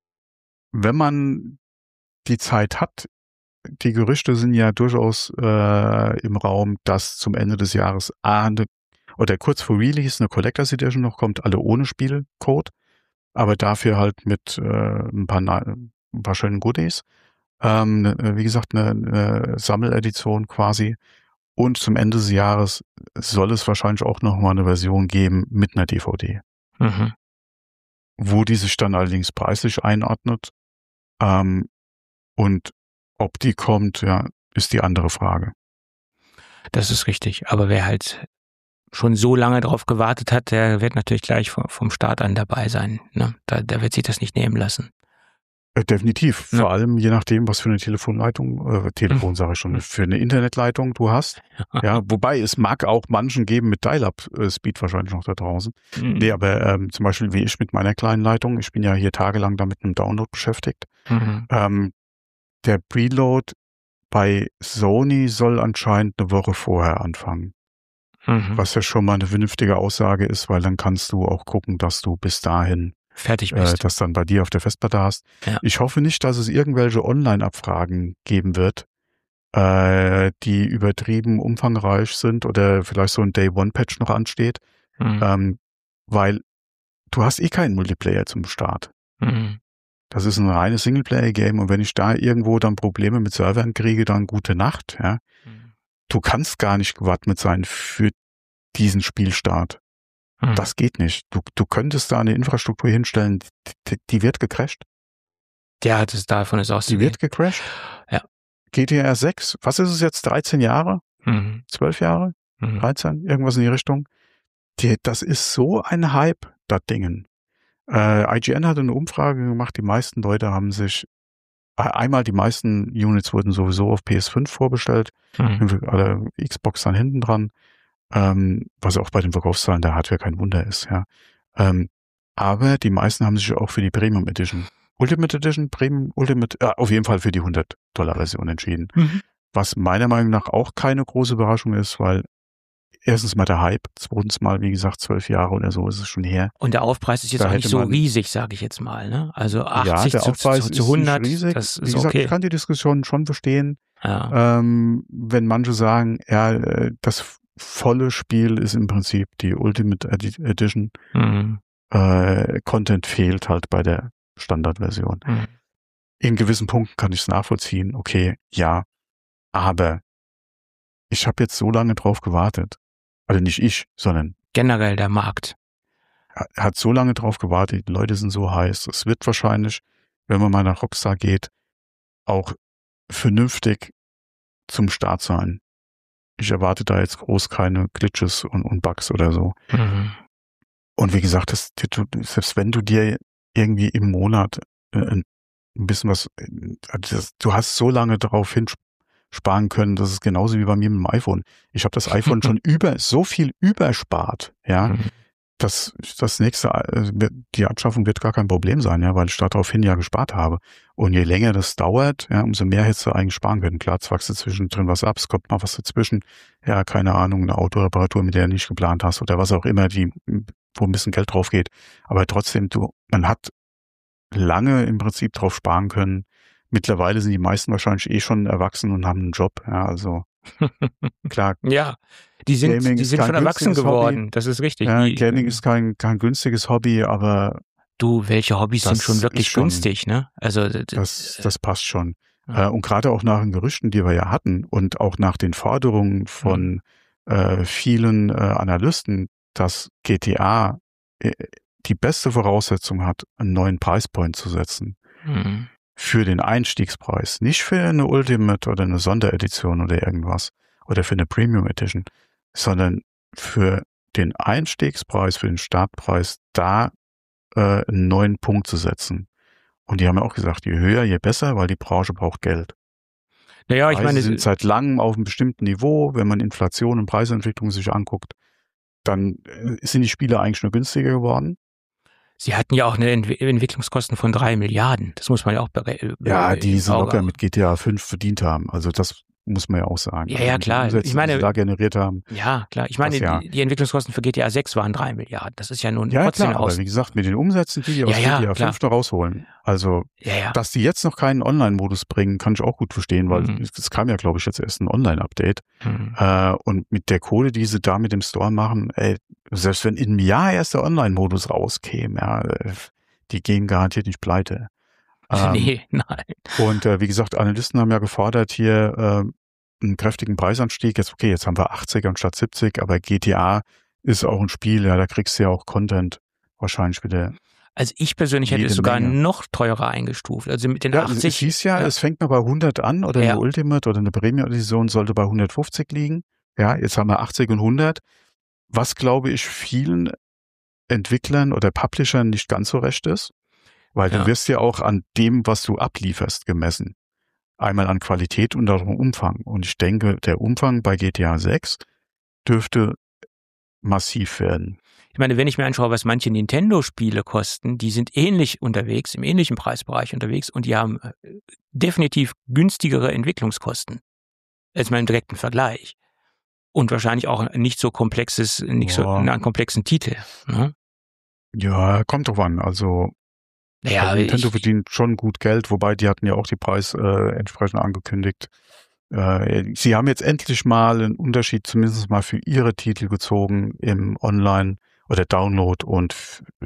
wenn man die Zeit hat, die Gerüchte sind ja durchaus äh, im Raum, dass zum Ende des Jahres A, oder kurz vor Release eine Collectors Edition noch kommt, alle ohne Spielcode, aber dafür halt mit äh, ein paar, ein paar schönen Goodies. Ähm, ne, wie gesagt, eine, eine Sammeledition quasi. Und zum Ende des Jahres soll es wahrscheinlich auch noch mal eine Version geben mit einer D V D. Mhm. Wo die sich dann allerdings preislich einordnet. Ähm, und ob die kommt, ja, ist die andere Frage. Das ist richtig. Aber wer halt schon so lange drauf gewartet hat, der wird natürlich gleich vom Start an dabei sein. Ne? Da, der wird sich das nicht nehmen lassen. Äh, definitiv. Ja. Vor allem je nachdem, was für eine Telefonleitung, äh, Telefon sage ich schon, für eine Internetleitung du hast. Ja, wobei es mag auch manchen geben mit Dial-Up-Speed wahrscheinlich noch da draußen. Mhm. Nee, aber ähm, zum Beispiel wie ich mit meiner kleinen Leitung, ich bin ja hier tagelang da mit einem Download beschäftigt. Mhm. Ähm, der Preload bei Sony soll anscheinend eine Woche vorher anfangen. Mhm. Was ja schon mal eine vernünftige Aussage ist, weil dann kannst du auch gucken, dass du bis dahin fertig bist. Äh, das dann bei dir auf der Festplatte hast. Ja. Ich hoffe nicht, dass es irgendwelche Online-Abfragen geben wird, äh, die übertrieben umfangreich sind oder vielleicht so ein Day-One-Patch noch ansteht, mhm. ähm, weil du hast eh keinen Multiplayer zum Start. Mhm. Das ist ein reines Singleplayer-Game und wenn ich da irgendwo dann Probleme mit Servern kriege, dann gute Nacht. Ja. Mhm. Du kannst gar nicht gewappnet sein für diesen Spielstart. Mhm. Das geht nicht. Du, du könntest da eine Infrastruktur hinstellen, die, die wird gecrashed. Ja, das davon ist auszugehen. Die wird gecrashed. Ja. G T A sechs, was ist es jetzt? dreizehn Jahre? Mhm. zwölf Jahre? Mhm. dreizehn? Irgendwas in die Richtung. Die, das ist so ein Hype, das Dingen. Äh, I G N hatte eine Umfrage gemacht, die meisten Leute haben sich, einmal die meisten Units wurden sowieso auf P S fünf vorbestellt, mhm. alle Xbox dann hinten dran, ähm, was auch bei den Verkaufszahlen der Hardware kein Wunder ist, ja. Ähm, aber die meisten haben sich auch für die Premium Edition, Ultimate Edition, Premium, Ultimate, äh, auf jeden Fall für die hundert Dollar Version entschieden. Mhm. Was meiner Meinung nach auch keine große Überraschung ist, weil erstens mal der Hype, zweitens mal, wie gesagt, zwölf Jahre oder so ist es schon her. Und der Aufpreis ist jetzt da auch nicht so man, riesig, sage ich jetzt mal, ne? Also achtzig ja, der zu, Aufpreis zu, zu hundert, ist riesig. Das ist wie gesagt, okay. Ich kann die Diskussion schon verstehen, ja. ähm, wenn manche sagen, ja, das volle Spiel ist im Prinzip die Ultimate Edition. Mhm. Äh, Content fehlt halt bei der Standardversion. Mhm. In gewissen Punkten kann ich es nachvollziehen, okay, ja, aber ich habe jetzt so lange drauf gewartet. Also nicht ich, sondern generell der Markt. Er hat so lange drauf gewartet, die Leute sind so heiß. Es wird wahrscheinlich, wenn man mal nach Rockstar geht, auch vernünftig zum Start sein. Ich erwarte da jetzt groß keine Glitches und, und Bugs oder so. Mhm. Und wie gesagt, das, selbst wenn du dir irgendwie im Monat äh, ein bisschen was, das, du hast so lange darauf sparen können. Das ist genauso wie bei mir mit dem iPhone. Ich habe das iPhone schon über so viel überspart, ja. Mhm. Das, das nächste, äh, die Abschaffung wird gar kein Problem sein, ja, weil ich daraufhin ja gespart habe. Und je länger das dauert, ja, umso mehr hättest du eigentlich sparen können. Klar, es wächst zwischendrin was ab, es kommt mal was dazwischen. Ja, keine Ahnung, eine Autoreparatur, mit der du nicht geplant hast oder was auch immer, die, wo ein bisschen Geld drauf geht. Aber trotzdem, du, man hat lange im Prinzip drauf sparen können. Mittlerweile sind die meisten wahrscheinlich eh schon erwachsen und haben einen Job, ja, also klar. Ja, die sind, Gaming die ist sind kein schon erwachsen günstiges geworden, Hobby. das ist richtig. Ja, Die, Gaming ist kein, kein günstiges Hobby, aber du, welche Hobbys sind das schon wirklich ist schon- günstig, ne? Also d- d- das, das passt schon. Ja. Äh, und gerade auch nach den Gerüchten, die wir ja hatten und auch nach den Forderungen von äh, vielen äh, Analysten, dass G T A äh, die beste Voraussetzung hat, einen neuen Preispoint zu setzen. Mhm. Für den Einstiegspreis. Nicht für eine Ultimate oder eine Sonderedition oder irgendwas. Oder für eine Premium Edition. Sondern für den Einstiegspreis, für den Startpreis, da äh, einen neuen Punkt zu setzen. Und die haben ja auch gesagt, je höher, je besser, weil die Branche braucht Geld. Naja, ich Preise meine, sind seit langem auf einem bestimmten Niveau. Wenn man Inflation und Preisentwicklung sich anguckt, dann äh, sind die Spiele eigentlich nur günstiger geworden. sie hatten ja auch eine Ent Entwicklungskosten von drei Milliarden. Das muss man ja auch berechnen. Ja, die sie locker mit G T A fünf verdient haben. Also das muss man ja auch sagen. Ja, also ja, die klar. Umsätze, Ich meine- die sie da generiert haben. Ja, klar. Ich meine, Das ja. die, die Entwicklungskosten für G T A sechs waren drei Milliarden. Das ist ja nun Ja, trotzdem klar, aus. aber wie gesagt, mit den Umsätzen, die die aus Ja, ja, G T A klar. fünf noch rausholen. Also, Ja, ja. dass die jetzt noch keinen Online-Modus bringen, kann ich auch gut verstehen, weil Mhm. es, es kam ja, glaube ich, jetzt erst ein Online-Update. Mhm. Äh, und mit der Kohle, die sie da mit dem Store machen, ey, selbst wenn in einem Jahr erst der Online-Modus rauskäme, ja, äh, die gehen garantiert nicht pleite. Ähm, Nee, nein. Und äh, wie gesagt, Analysten haben ja gefordert hier äh, einen kräftigen Preisanstieg. Jetzt, okay, jetzt haben wir achtzig anstatt siebzig, aber G T A ist auch ein Spiel, ja, da kriegst du ja auch Content wahrscheinlich wieder. Also ich persönlich hätte Jede es sogar Menge. noch teurer eingestuft. Also mit den Ja, es achtzig. hieß ja, ja. es fängt mal bei hundert an oder Ja. eine Ultimate oder eine Premium-Edition sollte bei hundertfünfzig liegen. Ja, jetzt haben wir achtzig und hundert. Was, glaube ich, vielen Entwicklern oder Publishern nicht ganz so recht ist, weil Ja. du wirst ja auch an dem, was du ablieferst, gemessen. Einmal an Qualität und auch an Umfang. Und ich denke, der Umfang bei G T A sechs dürfte massiv werden. Ich meine, wenn ich mir anschaue, was manche Nintendo-Spiele kosten, die sind ähnlich unterwegs, im ähnlichen Preisbereich unterwegs und die haben äh, definitiv günstigere Entwicklungskosten als mal im direkten Vergleich. Und wahrscheinlich auch nicht so komplexes, nicht so Ja. einen komplexen Titel. Ne? Ja, kommt drauf an. Also Ja, also Nintendo ich, verdient schon gut Geld, wobei die hatten ja auch die Preis äh, entsprechend angekündigt. Äh, sie haben jetzt endlich mal einen Unterschied zumindest mal für ihre Titel gezogen im Online- oder Download- und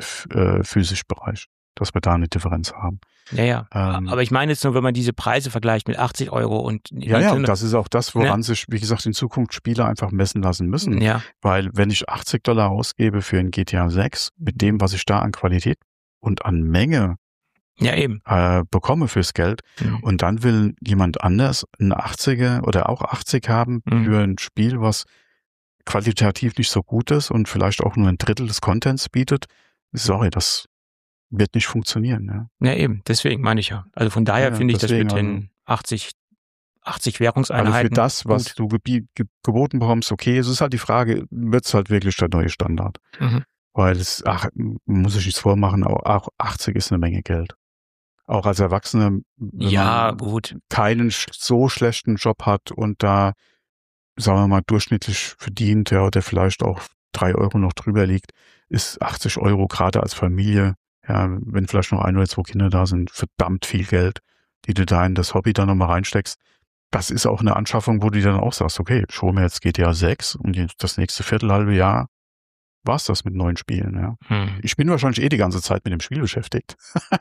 äh, physisch Bereich, dass wir da eine Differenz haben. ja, ja. Ähm, Aber ich meine jetzt nur, wenn man diese Preise vergleicht mit achtzig Euro und Ja, ja, und das ist auch das, woran Ne? sich, wie gesagt, in Zukunft Spiele einfach messen lassen müssen. ja, Weil wenn ich achtzig Dollar ausgebe für ein G T A sechs, mit dem, was ich da an Qualität und an Menge ja eben. äh, bekomme fürs Geld, Mhm. und dann will jemand anders einen achtziger oder auch achtzig haben Mhm. für ein Spiel, was qualitativ nicht so gut ist und vielleicht auch nur ein Drittel des Contents bietet, sorry, das wird nicht funktionieren. Ja. Ja eben, deswegen meine ich ja. Also von daher Ja, finde ich das deswegen mit den achtzig, achtzig Also für Währungseinheiten das, was gut. du gebi- ge geboten bekommst, okay, es ist halt die Frage, wird es halt wirklich der neue Standard? Mhm. Weil es, ach, muss ich nichts vormachen, auch, auch achtzig ist eine Menge Geld. Auch als Erwachsener, wenn Ja, man gut. keinen sch- so schlechten Job hat und da, sagen wir mal, durchschnittlich verdient, ja, oder vielleicht auch drei Euro noch drüber liegt, ist achtzig Euro gerade als Familie, ja, wenn vielleicht noch ein oder zwei Kinder da sind, verdammt viel Geld, die du da in das Hobby dann nochmal reinsteckst. Das ist auch eine Anschaffung, wo du dann auch sagst, okay, ich hole mir jetzt G T A sechs und jetzt das nächste Viertelhalbe Jahr war's das mit neuen Spielen, ja. Hm. Ich bin wahrscheinlich eh die ganze Zeit mit dem Spiel beschäftigt.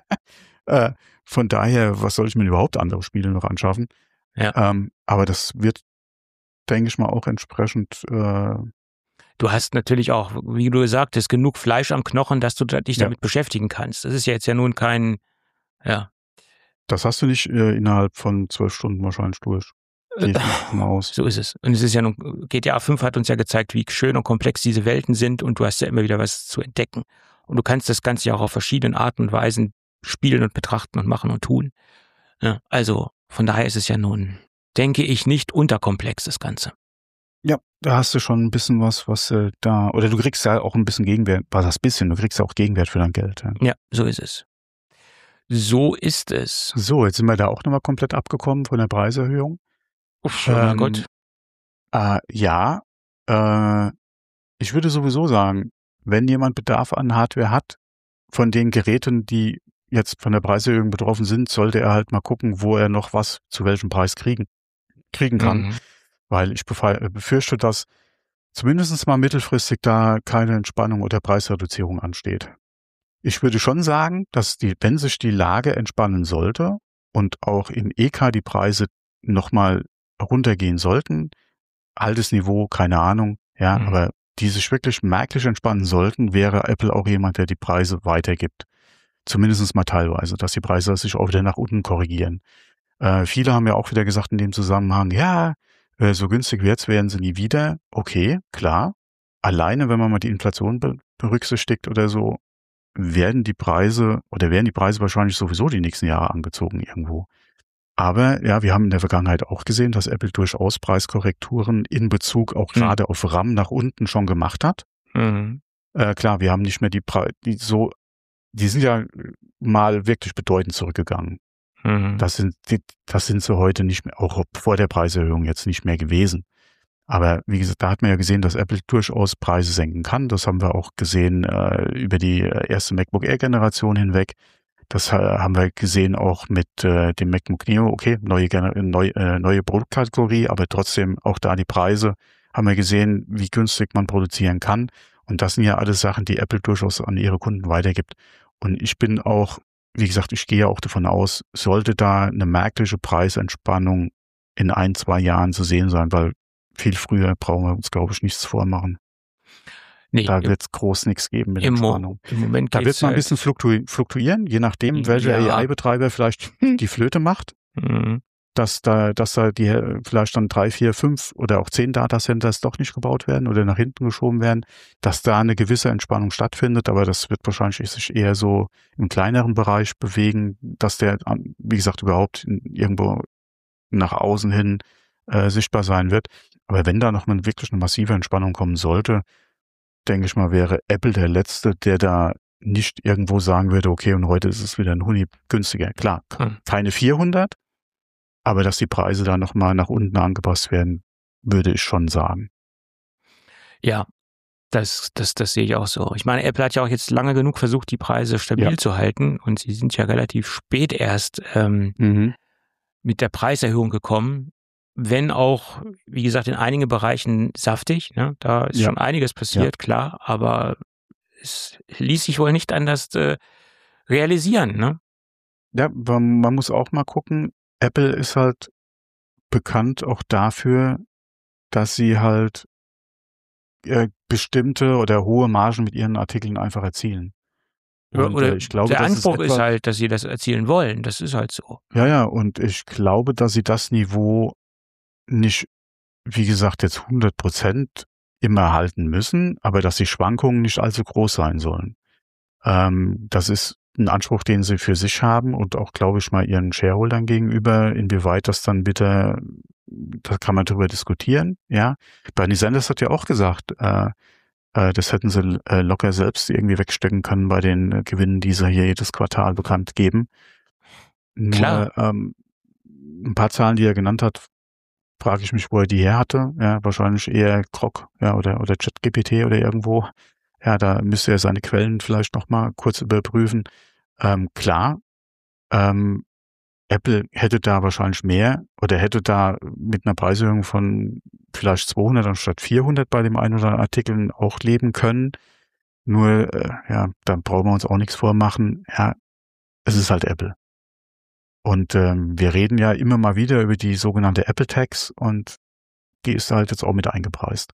äh, von daher, was soll ich mir überhaupt andere Spiele noch anschaffen? Ja. Ähm, aber das wird, denke ich mal, auch entsprechend, äh, Du hast natürlich auch, wie du gesagt hast, genug Fleisch am Knochen, dass du da- dich Ja. damit beschäftigen kannst. Das ist ja jetzt ja nun kein, ja. das hast du nicht äh, innerhalb von zwölf Stunden wahrscheinlich durch. Gehe ich nicht von aus. So ist es. Und es ist ja nun, G T A fünf hat uns ja gezeigt, wie schön und komplex diese Welten sind und du hast ja immer wieder was zu entdecken. Und du kannst das Ganze ja auch auf verschiedene Arten und Weisen spielen und betrachten und machen und tun. Ja, also von daher ist es ja nun denke ich, nicht unterkomplex, das Ganze. Ja, da hast du schon ein bisschen was, was äh, da, oder du kriegst ja auch ein bisschen Gegenwert, was das bisschen, du kriegst ja auch Gegenwert für dein Geld. Ja, ja so ist es. So ist es. So, jetzt sind wir da auch nochmal komplett abgekommen von der Preiserhöhung. Uff, oh mein ähm, Gott. Äh, ja, äh, ich würde sowieso sagen, wenn jemand Bedarf an Hardware hat, von den Geräten, die jetzt von der Preiserhöhung betroffen sind, sollte er halt mal gucken, wo er noch was zu welchem Preis kriegen, kriegen kann. Mhm. Weil ich befürchte, dass zumindest mal mittelfristig da keine Entspannung oder Preisreduzierung ansteht. Ich würde schon sagen, dass die, wenn sich die Lage entspannen sollte und auch in E K die Preise nochmal runtergehen sollten, altes Niveau, keine Ahnung, ja, mhm. aber die sich wirklich merklich entspannen sollten, wäre Apple auch jemand, der die Preise weitergibt. Zumindest mal teilweise, dass die Preise sich auch wieder nach unten korrigieren. Äh, viele haben ja auch wieder gesagt in dem Zusammenhang, ja, äh, so günstig wie jetzt werden sie nie wieder. Okay, klar. Alleine, wenn man mal die Inflation be- berücksichtigt oder so, werden die Preise oder werden die Preise wahrscheinlich sowieso die nächsten Jahre angezogen irgendwo. Aber ja, wir haben in der Vergangenheit auch gesehen, dass Apple durchaus Preiskorrekturen in Bezug auch mhm. gerade auf RAM nach unten schon gemacht hat. Mhm. Äh, klar, wir haben nicht mehr die Preise, die so, die sind ja mal wirklich bedeutend zurückgegangen. Mhm. Das sind, die, das sind sie heute nicht mehr, auch vor der Preiserhöhung jetzt nicht mehr gewesen. Aber wie gesagt, da hat man ja gesehen, dass Apple durchaus Preise senken kann. Das haben wir auch gesehen äh, über die erste MacBook Air Generation hinweg. Das äh, haben wir gesehen auch mit äh, dem MacBook Neo. Okay, neue, neu, äh, neue Produktkategorie, aber trotzdem auch da die Preise haben wir gesehen, wie günstig man produzieren kann. Und das sind ja alles Sachen, die Apple durchaus an ihre Kunden weitergibt. Und ich bin auch, wie gesagt, ich gehe auch davon aus, sollte da eine merkliche Preisentspannung in ein, zwei Jahren zu sehen sein, weil viel früher brauchen wir uns, glaube ich, nichts vormachen. Nee, da wird es groß nichts geben mit Entspannung. Im Moment da wird es mal ein bisschen fluktu- fluktuieren, je nachdem, welcher ja. A I-Betreiber vielleicht die Flöte macht. Mhm. Dass da, dass da die vielleicht dann drei, vier, fünf oder auch zehn Datacenters doch nicht gebaut werden oder nach hinten geschoben werden, dass da eine gewisse Entspannung stattfindet, aber das wird wahrscheinlich sich eher so im kleineren Bereich bewegen, dass der, wie gesagt, überhaupt irgendwo nach außen hin äh, sichtbar sein wird. Aber wenn da noch mal wirklich eine massive Entspannung kommen sollte, denke ich mal, wäre Apple der Letzte, der da nicht irgendwo sagen würde, okay, und heute ist es wieder ein Huni günstiger. Klar, hm. keine vierhundert, aber dass die Preise da nochmal nach unten angepasst werden, würde ich schon sagen. Ja, das, das, das sehe ich auch so. Ich meine, Apple hat ja auch jetzt lange genug versucht, die Preise stabil ja. zu halten und sie sind ja relativ spät erst ähm, mhm. mit der Preiserhöhung gekommen. Wenn auch, wie gesagt, in einigen Bereichen saftig, ne? Da ist ja. schon einiges passiert, ja. klar, aber es ließ sich wohl nicht anders äh, realisieren, ne? Ja, man, man muss auch mal gucken, Apple ist halt bekannt auch dafür, dass sie halt äh, bestimmte oder hohe Margen mit ihren Artikeln einfach erzielen. Und, oder ich glaube, der Anspruch ist, ist halt, dass sie das erzielen wollen, das ist halt so. Ja, ja, und ich glaube, dass sie das Niveau nicht, wie gesagt, jetzt hundert Prozent immer halten müssen, aber dass die Schwankungen nicht allzu groß sein sollen. Ähm, das ist ein Anspruch, den sie für sich haben und auch, glaube ich, mal ihren Shareholdern gegenüber, inwieweit das dann bitte, da kann man drüber diskutieren, ja. Bernie Sanders hat ja auch gesagt, äh, äh, das hätten sie äh, locker selbst irgendwie wegstecken können bei den äh, Gewinnen, die sie hier jedes Quartal bekannt geben. Nur, Klar. Ähm, ein paar Zahlen, die er genannt hat, frage ich mich, wo er die her hatte. Ja, wahrscheinlich eher Grok, ja, oder, oder ChatGPT oder irgendwo. Ja, da müsste er seine Quellen vielleicht nochmal kurz überprüfen. Ähm, klar, ähm, Apple hätte da wahrscheinlich mehr oder hätte da mit einer Preiserhöhung von vielleicht zweihundert anstatt vierhundert bei dem einen oder anderen Artikel auch leben können. Nur, äh, ja, da brauchen wir uns auch nichts vormachen. Ja, es ist halt Apple. Und ähm, wir reden ja immer mal wieder über die sogenannte Apple Tax und die ist halt jetzt auch mit eingepreist.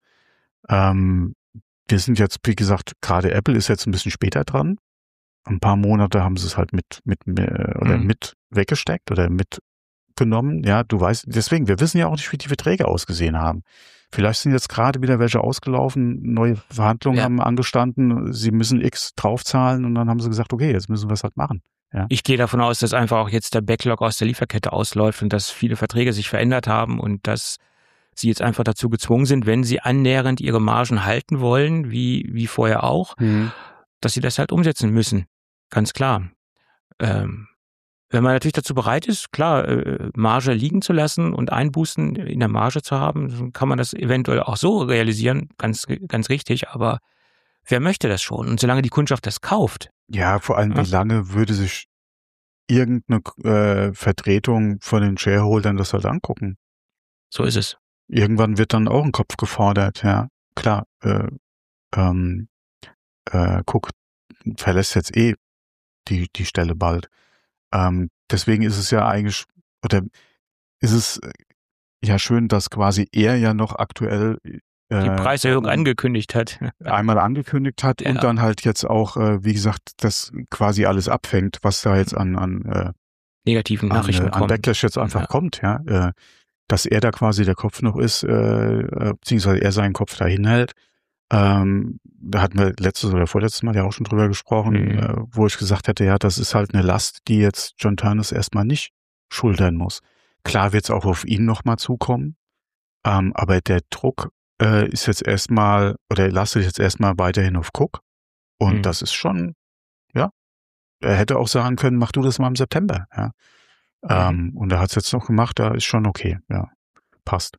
Ähm, wir sind jetzt, wie gesagt, gerade Apple ist jetzt ein bisschen später dran. Ein paar Monate haben sie es halt mit mit oder mhm. mit weggesteckt oder mitgenommen. Ja, du weißt, deswegen, wir wissen ja auch nicht, wie die Verträge ausgesehen haben. Vielleicht sind jetzt gerade wieder welche ausgelaufen, neue Verhandlungen ja. haben angestanden, sie müssen X draufzahlen und dann haben sie gesagt, okay, jetzt müssen wir es halt machen. Ja. Ich gehe davon aus, dass einfach auch jetzt der Backlog aus der Lieferkette ausläuft und dass viele Verträge sich verändert haben und dass sie jetzt einfach dazu gezwungen sind, wenn sie annähernd ihre Margen halten wollen, wie, wie vorher auch, mhm. dass sie das halt umsetzen müssen. Ganz klar. Ähm, wenn man natürlich dazu bereit ist, klar, äh, Marge liegen zu lassen und Einbußen in der Marge zu haben, dann kann man das eventuell auch so realisieren, ganz, ganz richtig, aber wer möchte das schon? Und solange die Kundschaft das kauft. Ja, vor allem, ja. wie lange würde sich irgendeine äh, Vertretung von den Shareholdern das halt angucken? So ist es. Irgendwann wird dann auch ein Kopf gefordert, ja. Klar, äh, ähm, äh, guck, verlässt jetzt eh die, die Stelle bald. Ähm, deswegen ist es ja eigentlich, oder ist es ja schön, dass quasi er ja noch aktuell äh, die Preiserhöhung angekündigt hat. einmal angekündigt hat ja. und dann halt jetzt auch, äh, wie gesagt, das quasi alles abfängt, was da jetzt an, an äh, negativen Nachrichten an, an Backlash jetzt einfach ja. kommt, ja. Äh, dass er da quasi der Kopf noch ist, äh, beziehungsweise er seinen Kopf dahin hält. Ähm, da hatten wir letztes oder vorletztes Mal ja auch schon drüber gesprochen, mhm. äh, wo ich gesagt hätte, ja, das ist halt eine Last, die jetzt John Ternus erstmal nicht schultern muss. Klar wird es auch auf ihn nochmal zukommen, ähm, aber der Druck äh, ist jetzt erstmal, oder er lastet jetzt erstmal weiterhin auf Cook. Und mhm. das ist schon, ja, er hätte auch sagen können, mach du das mal im September, ja. Mhm. Ähm, und er hat es jetzt noch gemacht, da ist schon okay, ja, passt.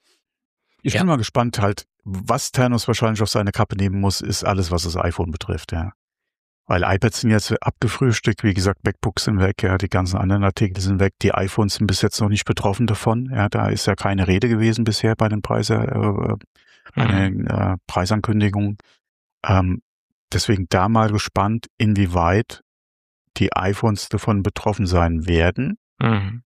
Ich ja. bin mal gespannt halt, was Ternus wahrscheinlich auf seine Kappe nehmen muss, ist alles, was das iPhone betrifft, ja. Weil iPads sind jetzt abgefrühstückt, wie gesagt, MacBooks sind weg, ja, die ganzen anderen Artikel sind weg, die iPhones sind bis jetzt noch nicht betroffen davon, ja, da ist ja keine Rede gewesen bisher bei den Preise, äh, bei den äh, Preisankündigungen. Ähm, deswegen da mal gespannt, inwieweit die iPhones davon betroffen sein werden. Mhm.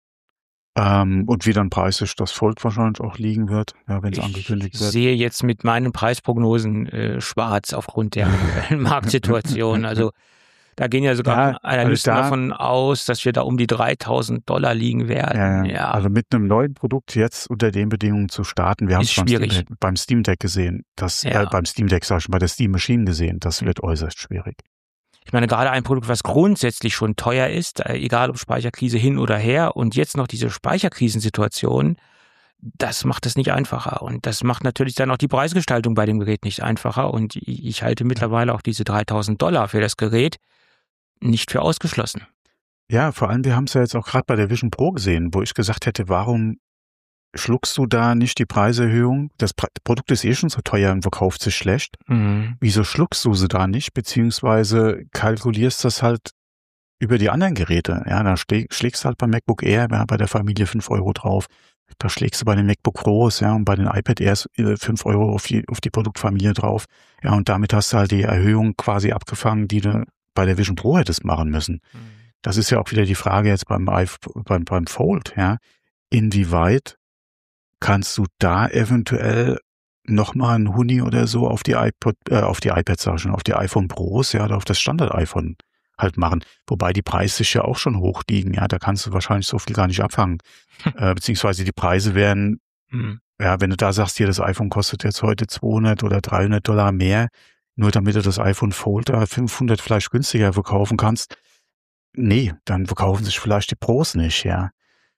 Ähm, und wie dann preislich das Fold wahrscheinlich auch liegen wird, ja, wenn es angekündigt wird. Ich sehe jetzt mit meinen Preisprognosen äh, schwarz aufgrund der Marktsituation. Also da gehen ja sogar ja, Analysten also da, davon aus, dass wir da um die dreitausend Dollar liegen werden. Ja, ja. Also mit einem neuen Produkt jetzt unter den Bedingungen zu starten, wir haben es beim Steam, Deck, beim Steam Deck gesehen, das, ja. äh, beim Steam Deck, sag ich mal, bei der Steam Machine gesehen, das wird mhm. äußerst schwierig. Ich meine, gerade ein Produkt, was grundsätzlich schon teuer ist, egal ob Speicherkrise hin oder her, und jetzt noch diese Speicherkrisensituation, das macht es nicht einfacher. Und das macht natürlich dann auch die Preisgestaltung bei dem Gerät nicht einfacher. Und ich halte mittlerweile auch diese dreitausend Dollar für das Gerät nicht für ausgeschlossen. Ja, vor allem, wir haben es ja jetzt auch gerade bei der Vision Pro gesehen, wo ich gesagt hätte, warum schluckst du da nicht die Preiserhöhung? Das Produkt ist eh schon so teuer und verkauft sich schlecht. Mhm. Wieso schluckst du sie da nicht? Beziehungsweise kalkulierst das halt über die anderen Geräte. Ja, da schlägst du halt beim MacBook Air ja, bei der Familie fünf Euro drauf. Da schlägst du bei den MacBook Pros, ja, und bei den iPad Airs fünf Euro auf die, auf die Produktfamilie drauf. Ja, und damit hast du halt die Erhöhung quasi abgefangen, die du bei der Vision Pro hättest machen müssen. Mhm. Das ist ja auch wieder die Frage jetzt beim, beim, beim Fold, ja. Inwieweit kannst du da eventuell nochmal ein Huni oder so auf die iPod, äh, auf die iPads, sag ich schon, auf die iPhone Pros, ja, oder auf das Standard-iPhone halt machen. Wobei die Preise sich ja auch schon hoch liegen, ja, da kannst du wahrscheinlich so viel gar nicht abfangen. äh, beziehungsweise die Preise werden, mhm. ja, wenn du da sagst, hier, das iPhone kostet jetzt heute zweihundert oder dreihundert Dollar mehr, nur damit du das iPhone Fold da fünfhundert vielleicht günstiger verkaufen kannst. Nee, dann verkaufen sich vielleicht die Pros nicht, ja.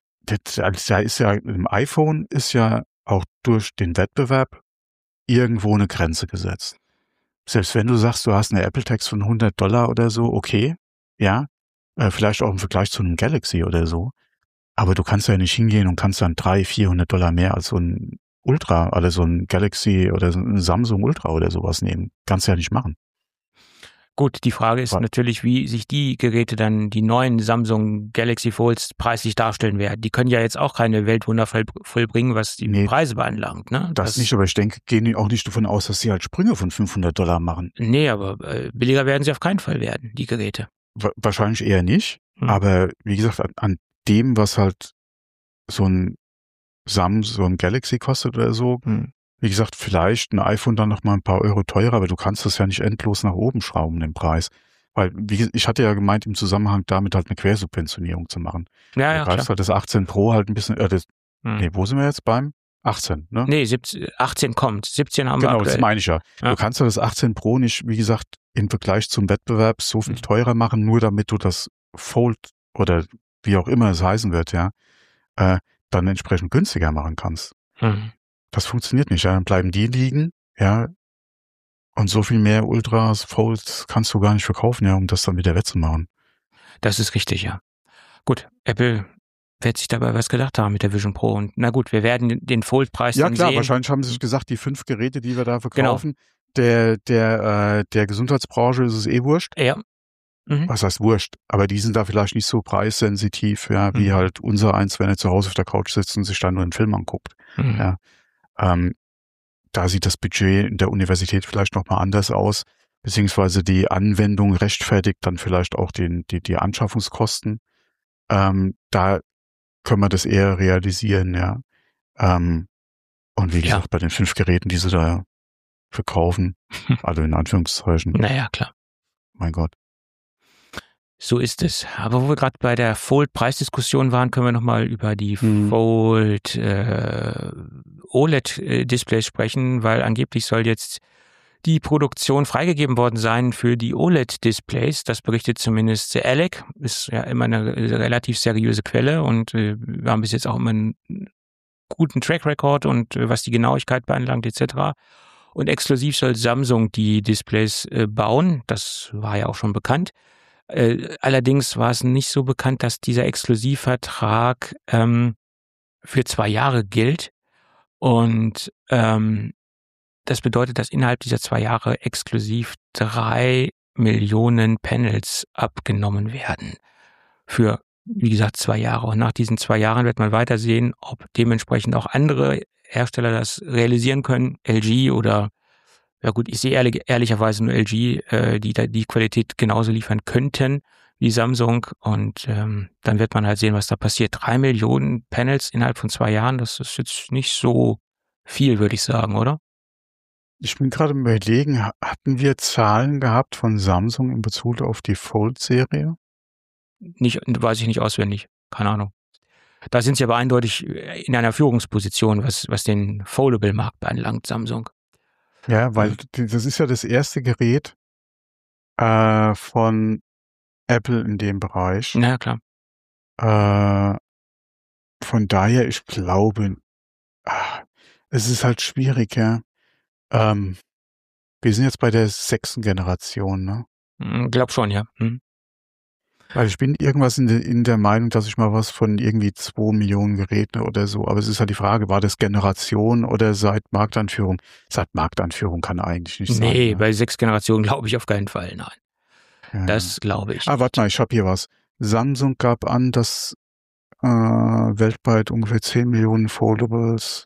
Da ist ja, im iPhone ist ja auch durch den Wettbewerb irgendwo eine Grenze gesetzt. Selbst wenn du sagst, du hast eine Apple Tax von hundert Dollar oder so, okay, ja, äh, vielleicht auch im Vergleich zu einem Galaxy oder so, aber du kannst ja nicht hingehen und kannst dann dreihundert, vierhundert Dollar mehr als so ein Ultra, oder so ein Galaxy oder so ein Samsung Ultra oder sowas nehmen. Kannst du ja nicht machen. Gut, die Frage ist natürlich, wie sich die Geräte dann, die neuen Samsung Galaxy Folds preislich darstellen werden. Die können ja jetzt auch keine Weltwunder vollbringen, was die nee, Preise beanlangt. Ne? Das, das nicht, aber ich denke, gehen die auch nicht davon aus, dass sie halt Sprünge von fünfhundert Dollar machen. Nee, aber äh, billiger werden sie auf keinen Fall werden, die Geräte. Wahrscheinlich eher nicht, hm. aber wie gesagt, an, an dem, was halt so ein Samsung, so ein Galaxy kostet oder so, hm. wie gesagt, vielleicht ein iPhone dann noch mal ein paar Euro teurer, aber du kannst das ja nicht endlos nach oben schrauben, den Preis. Weil, wie ich hatte ja gemeint, im Zusammenhang damit halt eine Quersubventionierung zu machen. Ja, ja, du greifst halt das achtzehn Pro halt ein bisschen, äh, das, hm. nee, wo sind wir jetzt beim? achtzehn, ne? Nee, siebzehn, achtzehn kommt, siebzehn haben genau, wir aktuell. Genau, das meine ich ja. ja. Du kannst ja das achtzehn Pro nicht, wie gesagt, im Vergleich zum Wettbewerb so viel hm. teurer machen, nur damit du das Fold oder wie auch immer es heißen wird, ja, äh, dann entsprechend günstiger machen kannst. Mhm. Das funktioniert nicht, ja. Dann bleiben die liegen, ja, und so viel mehr Ultras, Folds kannst du gar nicht verkaufen, ja, um das dann wieder wettzumachen. Das ist richtig, ja. Gut, Apple wird sich dabei was gedacht haben mit der Vision Pro. Und na gut, wir werden den Fold-Preis Ja dann klar, sehen. wahrscheinlich haben sie sich gesagt, die fünf Geräte, die wir da Genau. verkaufen, der, der, äh, der Gesundheitsbranche ist es eh wurscht. Ja. Mhm. Was heißt wurscht? Aber die sind da vielleicht nicht so preissensitiv, ja, wie Mhm. halt unser eins, wenn er zu Hause auf der Couch sitzt und sich dann nur einen Film anguckt. Mhm. Ja. Ähm, da sieht das Budget in der Universität vielleicht nochmal anders aus, beziehungsweise die Anwendung rechtfertigt dann vielleicht auch den, die, die Anschaffungskosten. Ähm, da können wir das eher realisieren, ja. Ähm, und wie Ja. gesagt, bei den fünf Geräten, die sie da verkaufen, also in Anführungszeichen, Naja, klar. mein Gott. So ist es. Aber wo wir gerade bei der Fold-Preisdiskussion waren, können wir nochmal über die Hm. Fold äh, O L E D-Displays sprechen, weil angeblich soll jetzt die Produktion freigegeben worden sein für die O L E D-Displays. Das berichtet zumindest The A L E C. Ist ja immer eine relativ seriöse Quelle und äh, wir haben bis jetzt auch immer einen guten Track Record und äh, was die Genauigkeit beanlangt et cetera. Und exklusiv soll Samsung die Displays äh, bauen. Das war ja auch schon bekannt. Äh, allerdings war es nicht so bekannt, dass dieser Exklusivvertrag ähm, für zwei Jahre gilt. Und ähm, das bedeutet, dass innerhalb dieser zwei Jahre exklusiv drei Millionen Panels abgenommen werden. Für, wie gesagt, zwei Jahre. Und nach diesen zwei Jahren wird man weiter sehen, ob dementsprechend auch andere Hersteller das realisieren können. L G oder, ja gut, ich sehe ehrlich, ehrlicherweise nur L G, äh, die da die Qualität genauso liefern könnten wie Samsung. Und ähm, dann wird man halt sehen, was da passiert. Drei Millionen Panels innerhalb von zwei Jahren, das ist jetzt nicht so viel, würde ich sagen, oder? Ich bin gerade im Überlegen, hatten wir Zahlen gehabt von Samsung in Bezug auf die Fold-Serie? Nicht, weiß ich nicht auswendig. Keine Ahnung. Da sind sie aber eindeutig in einer Führungsposition, was, was den Foldable-Markt anlangt, Samsung. Ja, weil Ja. das ist ja das erste Gerät äh, von Apple in dem Bereich. Na ja, klar. Äh, von daher, ich glaube, ach, es ist halt schwierig, ja. Ähm, wir sind jetzt bei der sechsten Generation, ne? Hm, glaub schon, ja. Hm. Weil ich bin irgendwas in, de, in der Meinung, dass ich mal was von irgendwie zwei Millionen Geräten oder so, aber es ist halt die Frage, war das Generation oder seit Marktanführung? Seit Marktanführung kann eigentlich nicht sein. Nee, Ne? bei sechs Generationen glaube ich auf keinen Fall, nein. Ja. Das glaube ich. Ah, warte mal, ich habe hier was. Samsung gab an, dass äh, weltweit ungefähr zehn Millionen Foldables,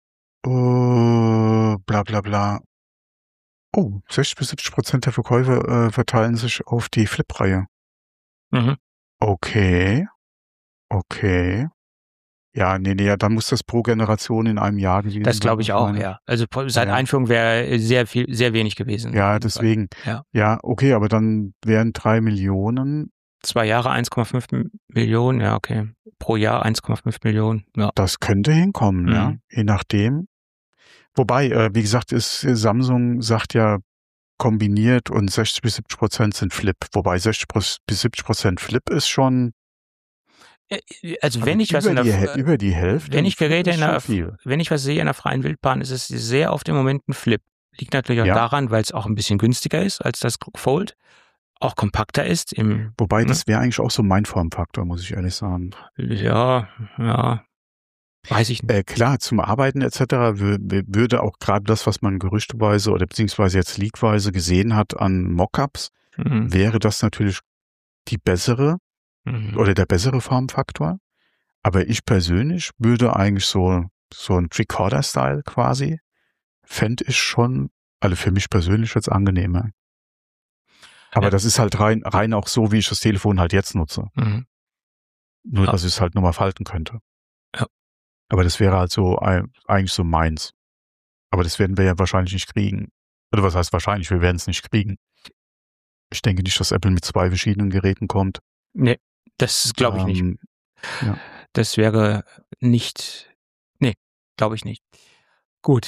uh, bla bla bla. Oh, sechzig bis siebzig Prozent der Verkäufe äh, verteilen sich auf die Flip-Reihe. Mhm. Okay, okay. Ja, nee, nee, ja, dann muss das pro Generation in einem Jahr gewesen sein. Das glaube ich auch, wahrscheinlich. ja. Also seit Ja. Einführung wäre sehr viel, sehr wenig gewesen. Ja, deswegen. Ja. Ja, okay, aber dann wären drei Millionen. Zwei Jahre eins Komma fünf Millionen, ja, okay. Pro Jahr eins Komma fünf Millionen, ja. Das könnte hinkommen, Mhm. ja, je nachdem. Wobei, äh, wie gesagt, ist Samsung sagt ja kombiniert und sechzig bis siebzig Prozent sind Flip. Wobei sechzig bis siebzig Prozent Flip ist schon. Äh, Also wenn ich was über in die, der, Häl- über die Hälfte. wenn ich Flip Geräte ist in der, schon viel. wenn ich was sehe in der freien Wildbahn, ist es sehr oft im Moment ein Flip. Liegt natürlich auch Ja. daran, weil es auch ein bisschen günstiger ist als das Fold, auch kompakter ist. Im, Wobei, ne? das wäre eigentlich auch so mein Formfaktor, muss ich ehrlich sagen. Ja, ja, weiß ich nicht. Äh, klar, zum Arbeiten et cetera wür- wür- würde auch gerade das, was man gerüchteweise oder beziehungsweise jetzt leakweise gesehen hat an Mockups, Mhm. wäre das natürlich die bessere Mhm. oder der bessere Formfaktor. Aber ich persönlich würde eigentlich so so ein Tricorder-Style quasi, fände ich schon, also für mich persönlich jetzt angenehmer. Aber Ja. das ist halt rein, rein auch so, wie ich das Telefon halt jetzt nutze. Mhm. Nur, Ja. dass ich es halt nochmal falten könnte. Ja. Aber das wäre halt so ein- eigentlich so meins. Aber das werden wir ja wahrscheinlich nicht kriegen. Oder was heißt wahrscheinlich? Wir werden es nicht kriegen. Ich denke nicht, dass Apple mit zwei verschiedenen Geräten kommt. Nee, das glaube ich nicht. Ähm, ja. Das wäre nicht, nee, glaube ich nicht. Gut.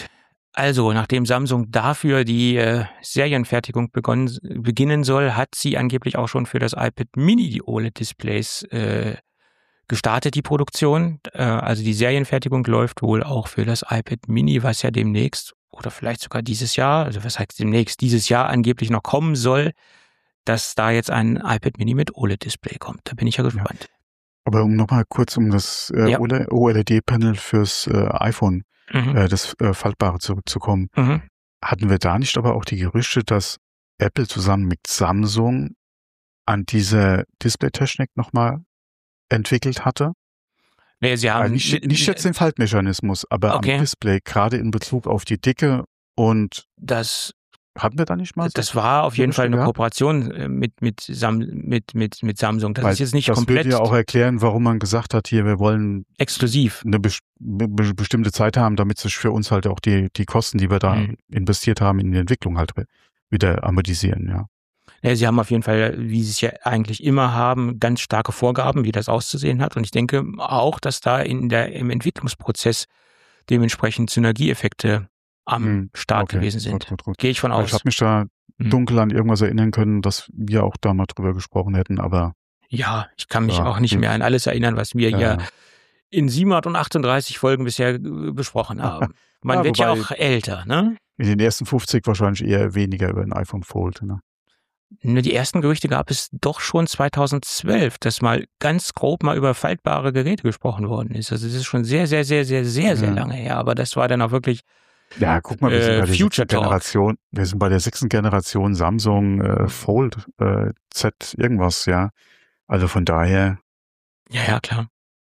Also, nachdem Samsung dafür die äh, Serienfertigung begonnen, beginnen soll, hat sie angeblich auch schon für das iPad Mini die O L E D-Displays äh, gestartet, die Produktion. Äh, also die Serienfertigung läuft wohl auch für das iPad Mini, was ja demnächst oder vielleicht sogar dieses Jahr, also was heißt demnächst, dieses Jahr angeblich noch kommen soll, dass da jetzt ein iPad Mini mit O L E D-Display kommt. Da bin ich ja gespannt. Ja. Aber um nochmal kurz um das äh, ja. O L E D-Panel fürs äh, iPhone, mhm. äh, das äh, Faltbare zurückzukommen, mhm. hatten wir da nicht aber auch die Gerüchte, dass Apple zusammen mit Samsung an diese Display-Technik nochmal entwickelt hatte? Nee, sie haben also nicht, mit, nicht jetzt den Faltmechanismus, aber okay. am Display, gerade in Bezug auf die Dicke und das hatten wir da nicht mal? Das war auf jeden Fall eine Kooperation mit, mit, Sam, mit, mit, mit Samsung. Das Weil ist jetzt nicht das komplett. Das würde ja auch erklären, warum man gesagt hat, hier, wir wollen exklusiv eine be- be- bestimmte Zeit haben, damit sich für uns halt auch die, die Kosten, die wir da mhm. investiert haben, in die Entwicklung halt wieder amortisieren, ja. Ja, sie haben auf jeden Fall, wie sie es ja eigentlich immer haben, ganz starke Vorgaben, wie das auszusehen hat. Und ich denke auch, dass da in der, im Entwicklungsprozess dementsprechend Synergieeffekte am hm, Start okay, gewesen sind. Gut, gut, gut. Gehe ich von aus. Ich habe mich da hm. dunkel an irgendwas erinnern können, dass wir auch da mal drüber gesprochen hätten, aber ja, ich kann mich ja, auch nicht mehr an alles erinnern, was wir ja. hier in siebenhundertachtunddreißig Folgen bisher besprochen haben. Man ja, wird ja auch älter, ne? In den ersten fünfzig wahrscheinlich eher weniger über ein iPhone Fold, ne? Die ersten Gerüchte gab es doch schon zweitausendzwölf, dass mal ganz grob mal über faltbare Geräte gesprochen worden ist. Also das ist schon sehr, sehr, sehr, sehr, sehr, sehr ja. lange her. Aber das war dann auch wirklich ja, guck mal, wir sind äh, bei der Future Generation, wir sind bei der sechsten Generation Samsung äh, Fold äh, Z irgendwas, ja. Also von daher. Ja, ja, klar.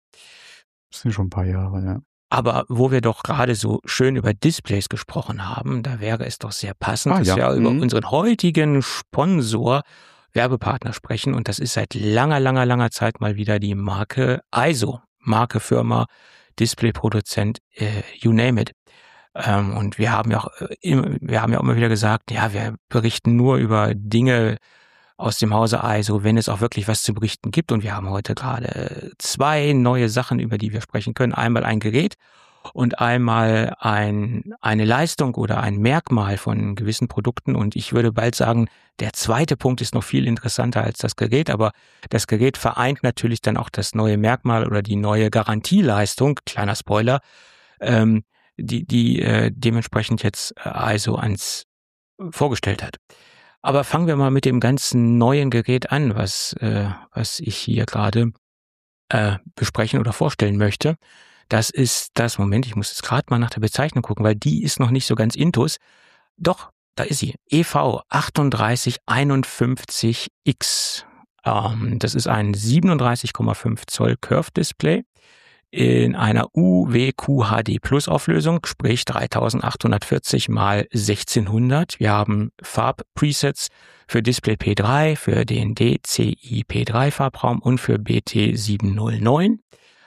Das sind schon ein paar Jahre, ja. Aber wo wir doch gerade so schön über Displays gesprochen haben, da wäre es doch sehr passend, ah, dass ja. wir über mhm. unseren heutigen Sponsor, Werbepartner sprechen. Und das ist seit langer, langer, langer Zeit mal wieder die Marke I S O. Marke, Firma, Displayproduzent, äh, you name it. Ähm, und wir haben ja auch, äh, wir haben ja auch immer wieder gesagt, ja, wir berichten nur über Dinge aus dem Hause I S O, wenn es auch wirklich was zu berichten gibt. Und wir haben heute gerade zwei neue Sachen, über die wir sprechen können. Einmal ein Gerät und einmal ein, eine Leistung oder ein Merkmal von gewissen Produkten. Und ich würde bald sagen, der zweite Punkt ist noch viel interessanter als das Gerät. Aber das Gerät vereint natürlich dann auch das neue Merkmal oder die neue Garantieleistung, kleiner Spoiler, ähm, die, die äh, dementsprechend jetzt I S O ans vorgestellt hat. Aber fangen wir mal mit dem ganzen neuen Gerät an, was, äh, was ich hier gerade äh, besprechen oder vorstellen möchte. Das ist das, Moment, ich muss jetzt gerade mal nach der Bezeichnung gucken, weil die ist noch nicht so ganz intus. Doch, da ist sie. E V achtunddreißig einundfünfzig X. Ähm, das ist ein siebenunddreißig Komma fünf Zoll Curved Display in einer U W Q H D Plus Auflösung, sprich dreitausendachthundertvierzig mal sechzehnhundert. Wir haben Farbpresets für Display P drei, für den D C I P drei Farbraum und für B T siebenhundertneun.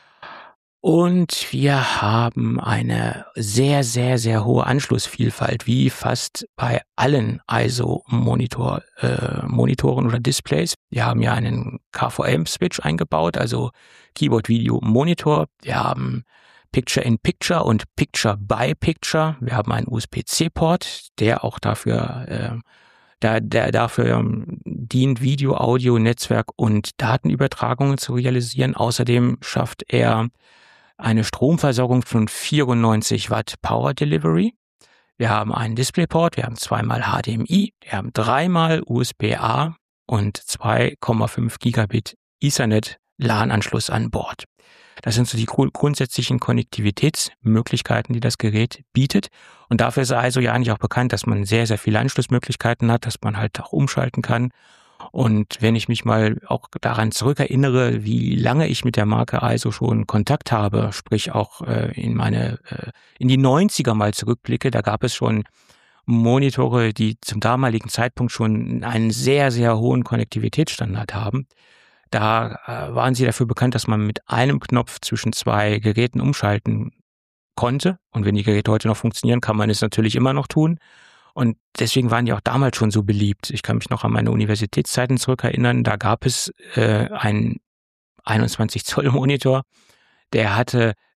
Und wir haben eine sehr, sehr, sehr hohe Anschlussvielfalt, wie fast bei allen I S O-Monitor, äh, Monitoren oder Displays. Wir haben ja einen K V M-Switch eingebaut, also Keyboard-Video-Monitor. Wir haben Picture-in-Picture und Picture-by-Picture. Wir haben einen U S B C Port, der auch dafür, äh, der, der dafür ähm, dient, Video, Audio, Netzwerk und Datenübertragungen zu realisieren. Außerdem schafft er eine Stromversorgung von vierundneunzig Watt Power Delivery. Wir haben einen DisplayPort, wir haben zweimal H D M I, wir haben dreimal U S B A und zwei Komma fünf Gigabit Ethernet LAN-Anschluss an Bord. Das sind so die grundsätzlichen Konnektivitätsmöglichkeiten, die das Gerät bietet. Und dafür ist I S O ja eigentlich auch bekannt, dass man sehr, sehr viele Anschlussmöglichkeiten hat, dass man halt auch umschalten kann. Und wenn ich mich mal auch daran zurückerinnere, wie lange ich mit der Marke I S O schon Kontakt habe, sprich auch äh, in meine äh, in die neunziger mal zurückblicke, da gab es schon Monitore, die zum damaligen Zeitpunkt schon einen sehr, sehr hohen Konnektivitätsstandard haben. Da äh, waren sie dafür bekannt, dass man mit einem Knopf zwischen zwei Geräten umschalten konnte. Und wenn die Geräte heute noch funktionieren, kann man es natürlich immer noch tun. Und deswegen waren die auch damals schon so beliebt. Ich kann mich noch an meine Universitätszeiten zurückerinnern. Da gab es äh, einen einundzwanzig Zoll Monitor. Der hatte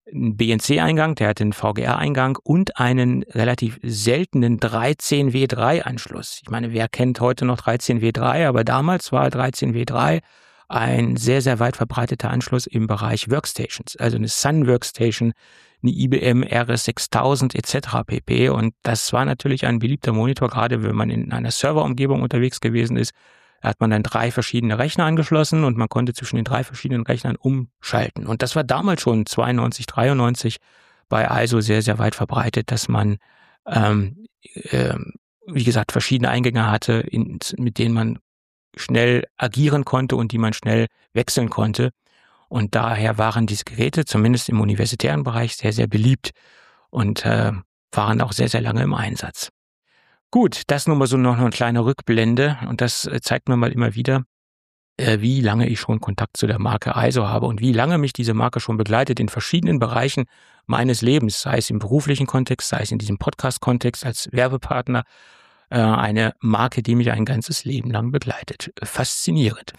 einen B N C-Eingang, der hatte einen V G A-Eingang und einen relativ seltenen dreizehn W drei Anschluss. Ich meine, wer kennt heute noch dreizehn W drei, aber damals war dreizehn W drei ein sehr, sehr weit verbreiteter Anschluss im Bereich Workstations, also eine Sun Workstation, eine I B M R S sechstausend et cetera pp. Und das war natürlich ein beliebter Monitor, gerade wenn man in einer Serverumgebung unterwegs gewesen ist. Da hat man dann drei verschiedene Rechner angeschlossen und man konnte zwischen den drei verschiedenen Rechnern umschalten. Und das war damals schon zweiundneunzig, dreiundneunzig bei I S O sehr, sehr weit verbreitet, dass man, ähm, äh, wie gesagt, verschiedene Eingänge hatte, in, mit denen man schnell agieren konnte und die man schnell wechseln konnte. Und daher waren diese Geräte, zumindest im universitären Bereich, sehr, sehr beliebt und äh, waren auch sehr, sehr lange im Einsatz. Gut, das nur mal so noch eine kleine Rückblende und das zeigt mir mal immer wieder, äh, wie lange ich schon Kontakt zu der Marke I S O habe und wie lange mich diese Marke schon begleitet in verschiedenen Bereichen meines Lebens, sei es im beruflichen Kontext, sei es in diesem Podcast-Kontext als Werbepartner. Eine Marke, die mich ein ganzes Leben lang begleitet. Faszinierend.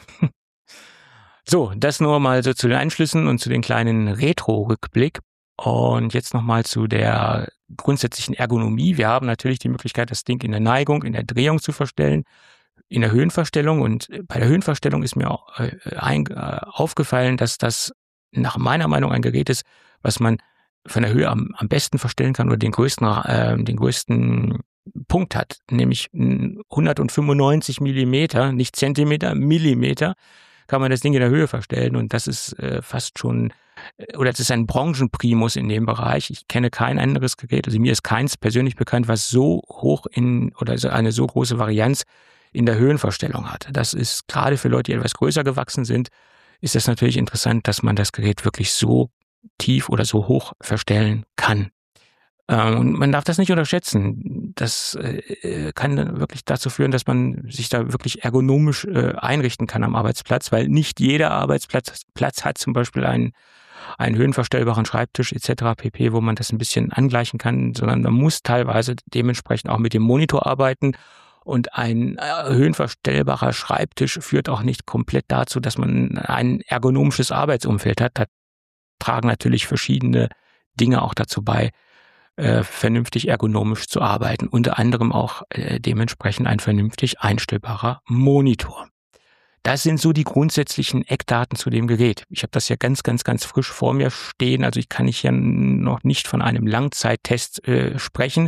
So, das nur mal so zu den Einschlüssen und zu den kleinen Retro-Rückblick. Und jetzt nochmal zu der grundsätzlichen Ergonomie. Wir haben natürlich die Möglichkeit, das Ding in der Neigung, in der Drehung zu verstellen, in der Höhenverstellung. Und bei der Höhenverstellung ist mir auch äh, ein, äh, aufgefallen, dass das nach meiner Meinung ein Gerät ist, was man von der Höhe am, am besten verstellen kann oder den größten, äh, den größten Punkt hat, nämlich hundertfünfundneunzig Millimeter, nicht Zentimeter, Millimeter, kann man das Ding in der Höhe verstellen und das ist äh, fast schon, oder das ist ein Branchenprimus in dem Bereich. Ich kenne kein anderes Gerät, also mir ist keins persönlich bekannt, was so hoch in, oder so eine so große Varianz in der Höhenverstellung hat. Das ist gerade für Leute, die etwas größer gewachsen sind, ist das natürlich interessant, dass man das Gerät wirklich so tief oder so hoch verstellen kann. Und man darf das nicht unterschätzen. Das äh, kann wirklich dazu führen, dass man sich da wirklich ergonomisch äh, einrichten kann am Arbeitsplatz, weil nicht jeder Arbeitsplatz Platz hat zum Beispiel einen, einen höhenverstellbaren Schreibtisch et cetera pp., wo man das ein bisschen angleichen kann, sondern man muss teilweise dementsprechend auch mit dem Monitor arbeiten. Und ein äh, höhenverstellbarer Schreibtisch führt auch nicht komplett dazu, dass man ein ergonomisches Arbeitsumfeld hat. Da tragen natürlich verschiedene Dinge auch dazu bei, Äh, vernünftig ergonomisch zu arbeiten, unter anderem auch äh, dementsprechend ein vernünftig einstellbarer Monitor. Das sind so die grundsätzlichen Eckdaten zu dem Gerät. Ich habe das ja ganz, ganz, ganz frisch vor mir stehen, also ich kann hier noch nicht von einem Langzeittest äh, sprechen.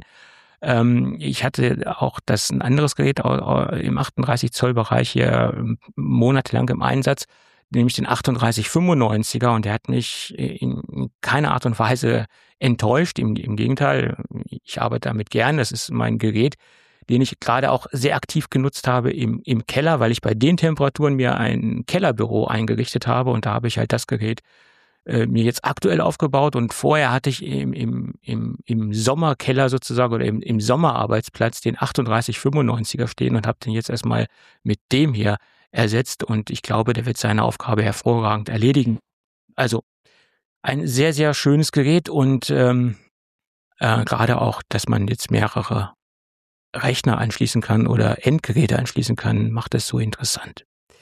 Ähm, ich hatte auch das ein anderes Gerät im achtunddreißig Zoll Bereich hier monatelang im Einsatz, nämlich den achtunddreißig fünfundneunziger und der hat mich in keiner Art und Weise enttäuscht. Im, im Gegenteil, ich arbeite damit gern. Das ist mein Gerät, den ich gerade auch sehr aktiv genutzt habe im, im Keller, weil ich bei den Temperaturen mir ein Kellerbüro eingerichtet habe und da habe ich halt das Gerät äh, mir jetzt aktuell aufgebaut und vorher hatte ich im, im, im, im Sommerkeller sozusagen oder im, im Sommerarbeitsplatz den achtunddreißig fünfundneunziger stehen und habe den jetzt erstmal mit dem hier ersetzt und ich glaube, der wird seine Aufgabe hervorragend erledigen. Also ein sehr, sehr schönes Gerät und ähm, äh, gerade auch, dass man jetzt mehrere Rechner anschließen kann oder Endgeräte anschließen kann, macht es so interessant.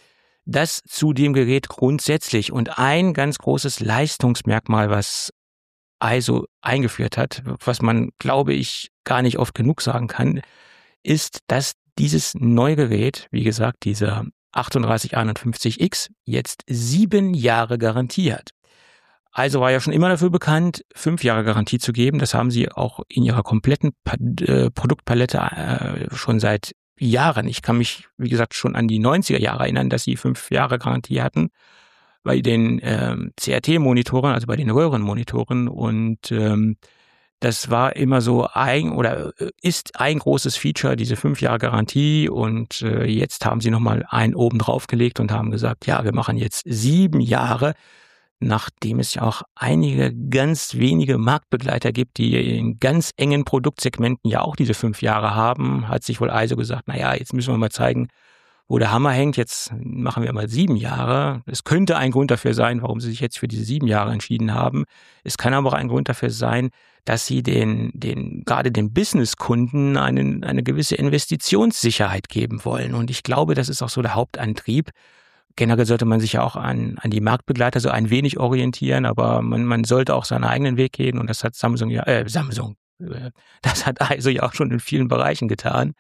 Das zu dem Gerät grundsätzlich und ein ganz großes Leistungsmerkmal, was I S O eingeführt hat, was man, glaube ich, gar nicht oft genug sagen kann, ist, dass dieses neue Gerät, wie gesagt, dieser achtunddreißig einundfünfzig X, jetzt sieben Jahre Garantie hat. Also war ja schon immer dafür bekannt, fünf Jahre Garantie zu geben. Das haben sie auch in ihrer kompletten pa- äh, Produktpalette äh, schon seit Jahren. Ich kann mich, wie gesagt, schon an die neunziger Jahre erinnern, dass sie fünf Jahre Garantie hatten bei den ähm, C R T-Monitoren, also bei den Röhrenmonitoren. Und ähm, das war immer so ein oder ist ein großes Feature, diese fünf Jahre Garantie. Und äh, jetzt haben sie nochmal einen oben drauf gelegt und haben gesagt, ja, wir machen jetzt sieben Jahre. Nachdem es ja auch einige ganz wenige Marktbegleiter gibt, die in ganz engen Produktsegmenten ja auch diese fünf Jahre haben, hat sich wohl I S O gesagt, naja, jetzt müssen wir mal zeigen, wo der Hammer hängt, jetzt machen wir mal sieben Jahre. Es könnte ein Grund dafür sein, warum sie sich jetzt für diese sieben Jahre entschieden haben. Es kann aber auch ein Grund dafür sein, dass sie den, den, gerade den Businesskunden einen, eine gewisse Investitionssicherheit geben wollen. Und ich glaube, das ist auch so der Hauptantrieb, generell sollte man sich ja auch an, an die Marktbegleiter so ein wenig orientieren, aber man, man sollte auch seinen eigenen Weg gehen und das hat Samsung ja, äh, Samsung, äh, das hat I S O ja auch schon in vielen Bereichen getan.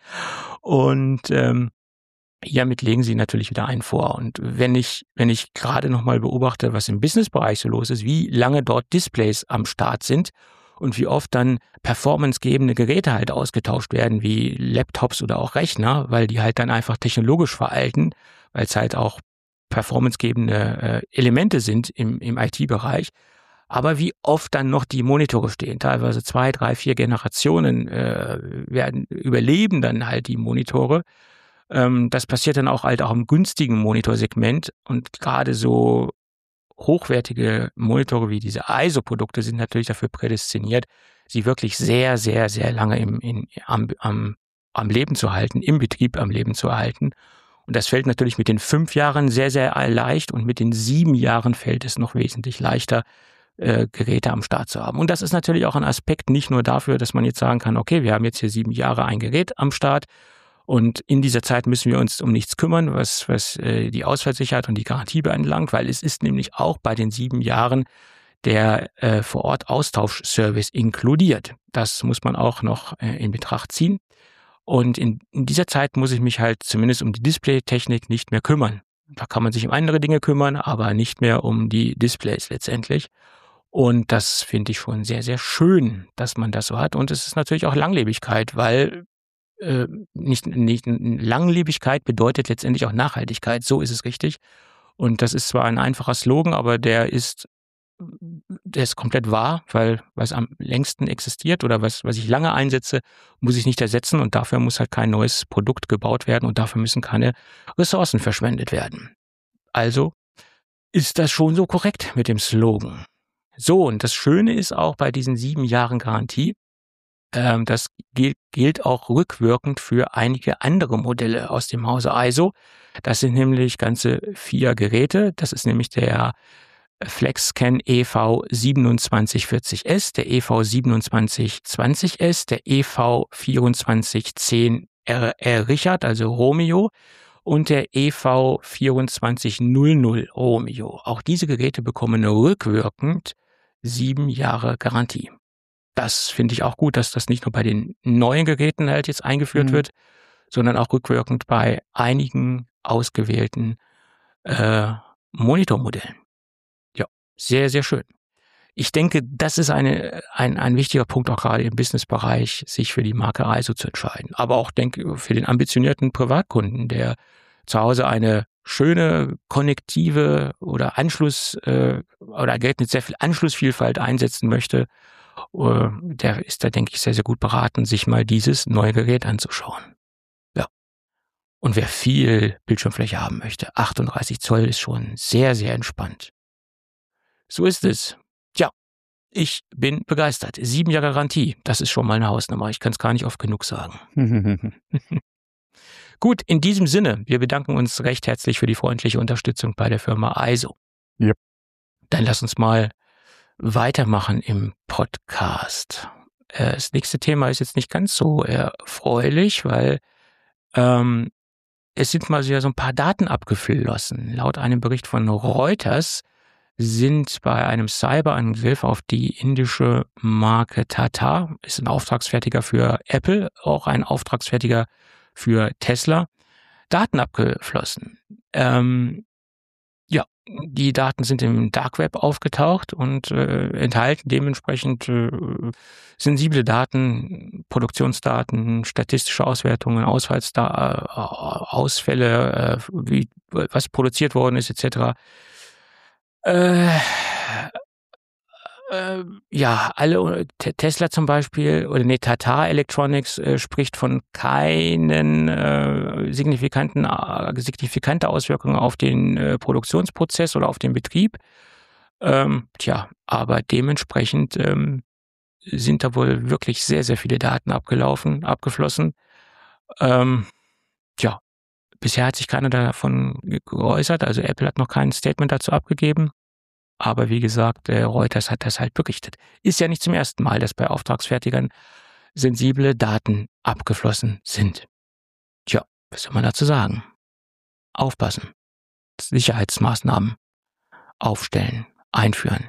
Und ähm, hiermit legen sie natürlich wieder einen vor. Und wenn ich, wenn ich gerade nochmal beobachte, was im Businessbereich so los ist, wie lange dort Displays am Start sind und wie oft dann performancegebende Geräte halt ausgetauscht werden, wie Laptops oder auch Rechner, weil die halt dann einfach technologisch veralten, weil es halt auch performancegebende äh, Elemente sind im, im I T-Bereich. Aber wie oft dann noch die Monitore stehen, teilweise zwei, drei, vier Generationen äh, werden überleben dann halt die Monitore. Ähm, das passiert dann auch halt auch im günstigen Monitorsegment und gerade so hochwertige Monitore wie diese I S O-Produkte sind natürlich dafür prädestiniert, sie wirklich sehr, sehr, sehr lange im, in, am, am, am Leben zu halten, im Betrieb am Leben zu erhalten. Und das fällt natürlich mit den fünf Jahren sehr, sehr leicht und mit den sieben Jahren fällt es noch wesentlich leichter, äh, Geräte am Start zu haben. Und das ist natürlich auch ein Aspekt nicht nur dafür, dass man jetzt sagen kann, okay, wir haben jetzt hier sieben Jahre ein Gerät am Start und in dieser Zeit müssen wir uns um nichts kümmern, was, was äh, die Ausfallsicherheit und die Garantie anbelangt, weil es ist nämlich auch bei den sieben Jahren der äh, Vor-Ort-Austauschservice inkludiert. Das muss man auch noch äh, in Betracht ziehen. Und in, in dieser Zeit muss ich mich halt zumindest um die Displaytechnik nicht mehr kümmern. Da kann man sich um andere Dinge kümmern, aber nicht mehr um die Displays letztendlich. Und das finde ich schon sehr, sehr schön, dass man das so hat. Und es ist natürlich auch Langlebigkeit, weil äh, nicht, nicht Langlebigkeit bedeutet letztendlich auch Nachhaltigkeit. So ist es richtig. Und das ist zwar ein einfacher Slogan, aber der ist der ist komplett wahr, weil was am längsten existiert oder was, was ich lange einsetze, muss ich nicht ersetzen und dafür muss halt kein neues Produkt gebaut werden und dafür müssen keine Ressourcen verschwendet werden. Also ist das schon so korrekt mit dem Slogan. So, und das Schöne ist auch bei diesen sieben Jahren Garantie, ähm, das gilt, gilt auch rückwirkend für einige andere Modelle aus dem Hause I S O. Das sind nämlich ganze vier Geräte. Das ist nämlich der FlexScan E V siebenundzwanzig vierzig S, der E V siebenundzwanzig zwanzig S, der E V vierundzwanzig zehn R R Richard, also Romeo, und der E V vierundzwanzig null null Romeo. Auch diese Geräte bekommen rückwirkend sieben Jahre Garantie. Das finde ich auch gut, dass das nicht nur bei den neuen Geräten halt jetzt eingeführt mhm. wird, sondern auch rückwirkend bei einigen ausgewählten äh, Monitormodellen. Sehr, sehr schön. Ich denke, das ist eine, ein, ein wichtiger Punkt auch gerade im Businessbereich, sich für die Marke I S O zu entscheiden. Aber auch denke für den ambitionierten Privatkunden, der zu Hause eine schöne, konnektive oder Anschluss äh, oder Gerät mit sehr viel Anschlussvielfalt einsetzen möchte, äh, der ist da, denke ich, sehr, sehr gut beraten, sich mal dieses neue Gerät anzuschauen. Ja. Und wer viel Bildschirmfläche haben möchte, achtunddreißig Zoll ist schon sehr, sehr entspannt. So ist es. Tja, ich bin begeistert. Sieben Jahre Garantie, das ist schon mal eine Hausnummer. Ich kann es gar nicht oft genug sagen. Gut, in diesem Sinne, wir bedanken uns recht herzlich für die freundliche Unterstützung bei der Firma I S O. Yep. Dann lass uns mal weitermachen im Podcast. Das nächste Thema ist jetzt nicht ganz so erfreulich, weil ähm, es sind mal so ein paar Daten abgeflossen. Laut einem Bericht von Reuters sind bei einem Cyberangriff auf die indische Marke Tata, ist ein Auftragsfertiger für Apple, auch ein Auftragsfertiger für Tesla, Daten abgeflossen. Ähm, ja, die Daten sind im Dark Web aufgetaucht und äh, enthalten dementsprechend äh, sensible Daten, Produktionsdaten, statistische Auswertungen, Ausfallsda- äh, Ausfälle, äh, wie, was produziert worden ist, et cetera. Äh, äh, ja, alle, Tesla zum Beispiel, oder nee, Tata Electronics äh, spricht von keinen äh, signifikanten, äh, signifikante Auswirkungen auf den äh, Produktionsprozess oder auf den Betrieb. Ähm, tja, aber dementsprechend ähm, sind da wohl wirklich sehr, sehr viele Daten abgelaufen, abgeflossen. Ähm, tja, bisher hat sich keiner davon geäußert, also Apple hat noch kein Statement dazu abgegeben. Aber wie gesagt, Reuters hat das halt berichtet. Ist ja nicht zum ersten Mal, dass bei Auftragsfertigern sensible Daten abgeflossen sind. Tja, was soll man dazu sagen? Aufpassen. Sicherheitsmaßnahmen aufstellen, einführen.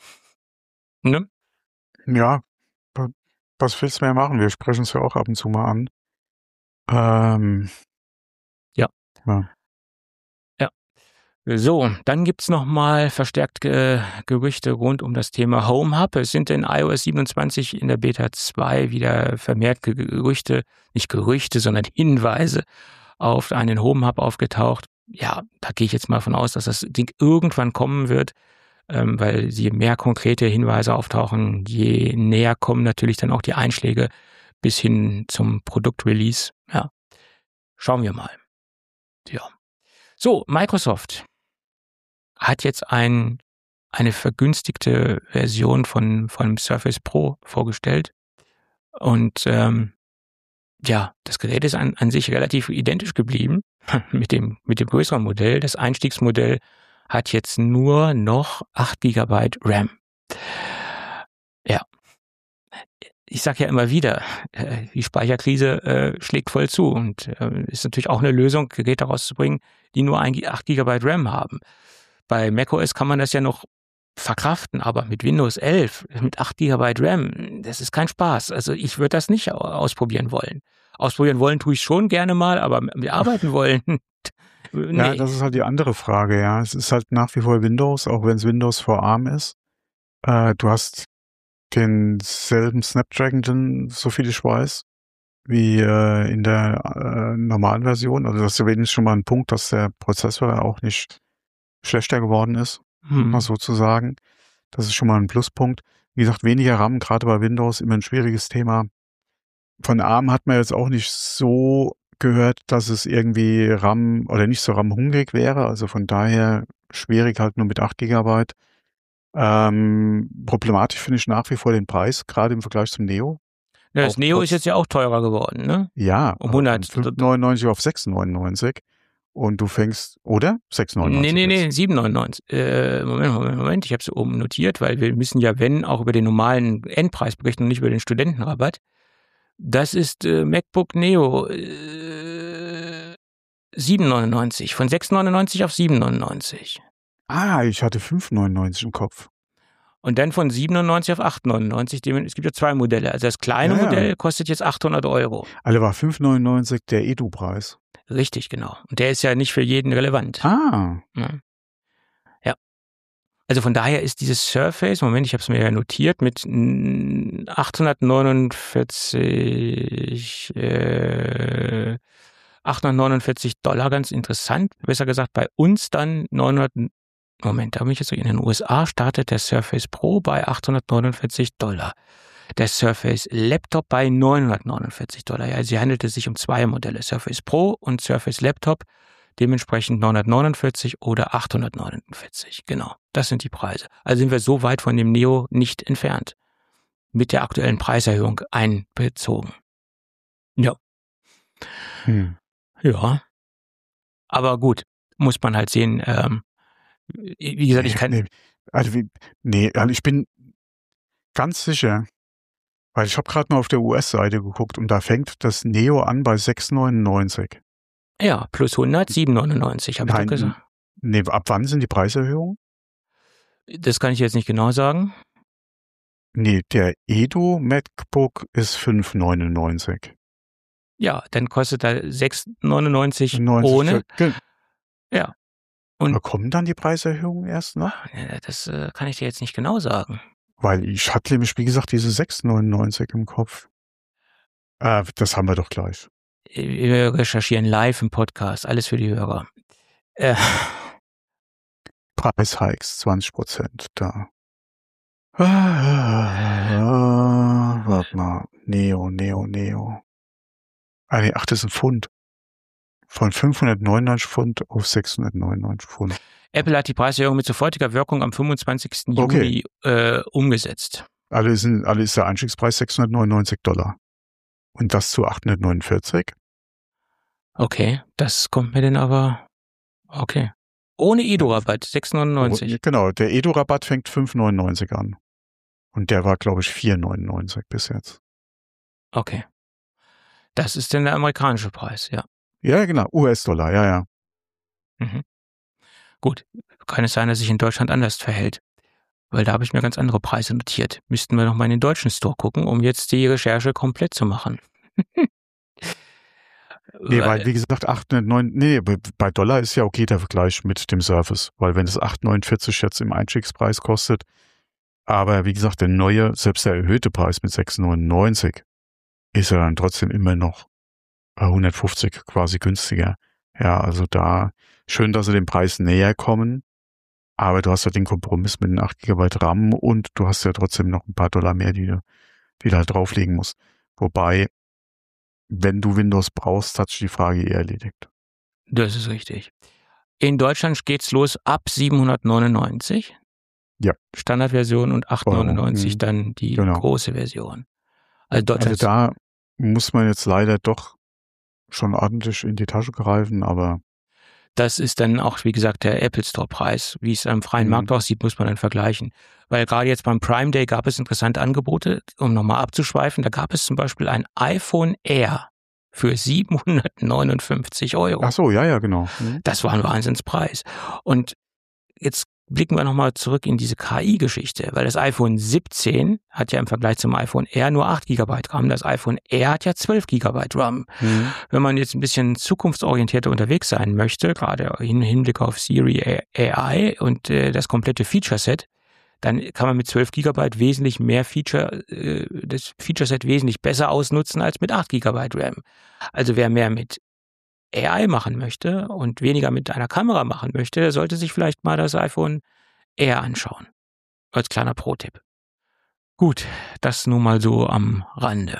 Ne? Ja, was willst du mehr machen? Wir sprechen es ja auch ab und zu mal an. Ähm, ja. ja. Ja. So, dann gibt's noch mal verstärkt äh, Gerüchte rund um das Thema Home Hub. Es sind in iOS siebenundzwanzig in der Beta zwei wieder vermehrt Gerüchte, nicht Gerüchte, sondern Hinweise auf einen Home Hub aufgetaucht. Ja, da gehe ich jetzt mal von aus, dass das Ding irgendwann kommen wird, ähm, weil je mehr konkrete Hinweise auftauchen, je näher kommen natürlich dann auch die Einschläge bis hin zum Produktrelease. Ja, schauen wir mal. Ja. So, Microsoft hat jetzt ein, eine vergünstigte Version von, von Surface Pro vorgestellt. Und ähm, ja, das Gerät ist an, an sich relativ identisch geblieben mit dem, mit dem größeren Modell. Das Einstiegsmodell hat jetzt nur noch acht Gigabyte RAM. Ja, ich sage ja immer wieder, äh, die Speicherkrise äh, schlägt voll zu und äh, ist natürlich auch eine Lösung, Geräte rauszubringen, die nur acht Gigabyte RAM haben. Bei macOS kann man das ja noch verkraften, aber mit Windows elf, mit acht Gigabyte RAM, das ist kein Spaß. Also ich würde das nicht ausprobieren wollen. Ausprobieren wollen tue ich schon gerne mal, aber wir arbeiten wollen. Nee. Ja, das ist halt die andere Frage, ja. Es ist halt nach wie vor Windows, auch wenn es Windows vor ARM ist. Äh, du hast denselben Snapdragon, so viel ich weiß, wie äh, in der äh, normalen Version. Also das ist wenigstens schon mal ein Punkt, dass der Prozessor auch nicht schlechter geworden ist, Hm. mal so zu sagen. Das ist schon mal ein Pluspunkt. Wie gesagt, weniger RAM, gerade bei Windows, immer ein schwieriges Thema. Von ARM hat man jetzt auch nicht so gehört, dass es irgendwie RAM oder nicht so RAM-hungrig wäre. Also von daher schwierig halt nur mit acht Gigabyte. Ähm, problematisch finde ich nach wie vor den Preis, gerade im Vergleich zum Neo. Ja, das Auch Neo trotz- ist jetzt ja auch teurer geworden, ne? Ja, Um hundert. von fünf neunundneunzig auf sechs neunundneunzig. Und du fängst, oder? sechs neunundneunzig. Nee, nee, nee, jetzt. sieben neunundneunzig. Äh, Moment, Moment, Moment. Ich habe es oben notiert, weil wir müssen ja, wenn, auch über den normalen Endpreis berichten und nicht über den Studentenrabatt. Das ist äh, MacBook Neo äh, sieben neunundneunzig. Von sechs neunundneunzig auf sieben neunundneunzig. Ah, ich hatte fünf neunundneunzig im Kopf. Und dann von sieben neunundneunzig auf acht neunundneunzig. Es gibt ja zwei Modelle. Also das kleine Ja, ja. Modell kostet jetzt achthundert Euro. Alle war fünf neunundneunzig der Edu-Preis. Richtig, genau. Und der ist ja nicht für jeden relevant. Ah, Ja. Ja. Also von daher ist dieses Surface, Moment, ich habe es mir ja notiert, mit mm, achthundertneunundvierzig, äh, achthundertneunundvierzig Dollar ganz interessant. Besser gesagt, bei uns dann neunhundert, Moment, da bin ich jetzt so, in den U S A startet der Surface Pro bei achthundertneunundvierzig Dollar. Der Surface Laptop bei neunhundertneunundvierzig Dollar. Ja, sie handelte sich um zwei Modelle, Surface Pro und Surface Laptop, dementsprechend neunhundertneunundvierzig oder achthundertneunundvierzig. Genau, das sind die Preise. Also sind wir so weit von dem Neo nicht entfernt. Mit der aktuellen Preiserhöhung einbezogen. Ja. hm. Ja. Aber gut, muss man halt sehen. Ähm, wie gesagt, ich kann... Nee, also wie, nee, also ich bin ganz sicher, weil ich habe gerade mal auf der U S-Seite geguckt und da fängt das Neo an bei sechs neunundneunzig. Ja, plus hundert, sieben neunundneunzig, habe ich doch gesagt. Nee, ab wann sind die Preiserhöhungen? Das kann ich jetzt nicht genau sagen. Nee, der Edu MacBook ist fünf neunundneunzig. Ja, dann kostet er sechs neunundneunzig neunzig ohne. Ge- Ja. Und Aber kommen dann die Preiserhöhungen erst noch? Ja, das äh, kann ich dir jetzt nicht genau sagen. Weil ich hatte nämlich, wie gesagt, diese sechs neunundneunzig im Kopf. Äh, das haben wir doch gleich. Wir recherchieren live im Podcast, alles für die Hörer. Äh, Preishikes, zwanzig Prozent da. Ah, warte mal. Neo, Neo, Neo. Ah, nee, ach, das ist ein Pfund. Von fünfhundertneunundneunzig Pfund auf sechshundertneunundneunzig Pfund. Apple hat die Preiserhöhung mit sofortiger Wirkung am fünfundzwanzigsten Okay. Juli äh, umgesetzt. Alle sind, alle ist der Einstiegspreis sechshundertneunundneunzig Dollar. Und das zu achthundertneunundvierzig? Okay, das kommt mir denn aber... Okay. Ohne Edo-Rabatt, sechs neunundneunzig. Oh, genau, der Edu-Rabatt fängt fünf neunundneunzig an. Und der war, glaube ich, vier neunundneunzig bis jetzt. Okay. Das ist denn der amerikanische Preis, ja. Ja, genau, U S-Dollar, ja, ja. Mhm. gut, kann es sein, dass sich in Deutschland anders verhält. Weil da habe ich mir ganz andere Preise notiert. Müssten wir noch mal in den deutschen Store gucken, um jetzt die Recherche komplett zu machen. Nee, weil, wie gesagt, acht, neun, nee, bei Dollar ist ja okay der Vergleich mit dem Surface, weil wenn es acht neunundvierzig jetzt im Einstiegspreis kostet, aber wie gesagt, der neue, selbst der erhöhte Preis mit sechs neunundneunzig ist ja dann trotzdem immer noch hundertfünfzig quasi günstiger. Ja, also da schön, dass sie dem Preis näher kommen, aber du hast ja den Kompromiss mit den acht Gigabyte RAM und du hast ja trotzdem noch ein paar Dollar mehr, die du, die du halt drauflegen musst. Wobei, wenn du Windows brauchst, hat sich die Frage eher erledigt. Das ist richtig. In Deutschland geht's los ab siebenhundertneunundneunzig. Ja. Standardversion und achthundertneunundneunzig oh, dann die genau. große Version. Also, Deutschland also da muss man jetzt leider doch schon ordentlich in die Tasche greifen, aber das ist dann auch, wie gesagt, der Apple Store Preis. Wie es am freien Mhm. Markt aussieht, muss man dann vergleichen. Weil gerade jetzt beim Prime Day gab es interessante Angebote, um nochmal abzuschweifen. Da gab es zum Beispiel ein iPhone Air für siebenhundertneunundfünfzig Euro. ach so, ja, ja, genau. Mhm. Das war ein Wahnsinnspreis. Und jetzt blicken wir nochmal zurück in diese K I-Geschichte, weil das iPhone siebzehn hat ja im Vergleich zum iPhone Air nur acht Gigabyte RAM. Das iPhone Air hat ja zwölf Gigabyte RAM. Mhm. Wenn man jetzt ein bisschen zukunftsorientierter unterwegs sein möchte, gerade im Hinblick auf Siri A I und äh, das komplette Feature-Set, dann kann man mit zwölf Gigabyte wesentlich mehr Feature, äh, das Feature-Set wesentlich besser ausnutzen als mit acht Gigabyte RAM. Also wer mehr mit A I machen möchte und weniger mit einer Kamera machen möchte, der sollte sich vielleicht mal das iPhone Air anschauen. Als kleiner Pro-Tipp. Gut, das nun mal so am Rande.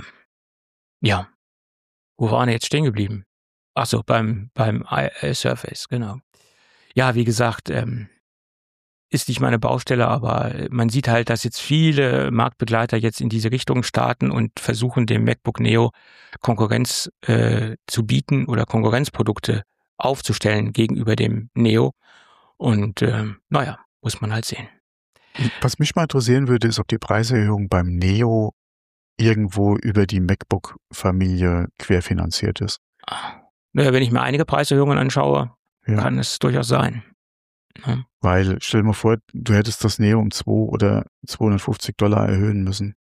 Ja, wo waren wir jetzt stehen geblieben? Ach so, beim, beim I- Surface, genau. Ja, wie gesagt, ähm, ist nicht meine Baustelle, aber man sieht halt, dass jetzt viele Marktbegleiter jetzt in diese Richtung starten und versuchen, dem MacBook Neo Konkurrenz äh, zu bieten oder Konkurrenzprodukte aufzustellen gegenüber dem Neo. Und äh, naja, muss man halt sehen. Was mich mal interessieren würde, ist, ob die Preiserhöhung beim Neo irgendwo über die MacBook-Familie querfinanziert ist. Naja, wenn ich mir einige Preiserhöhungen anschaue, Ja. kann es durchaus sein. Ja. Weil, stell dir mal vor, du hättest das Neo um zwei oder zweihundertfünfzig Dollar erhöhen müssen.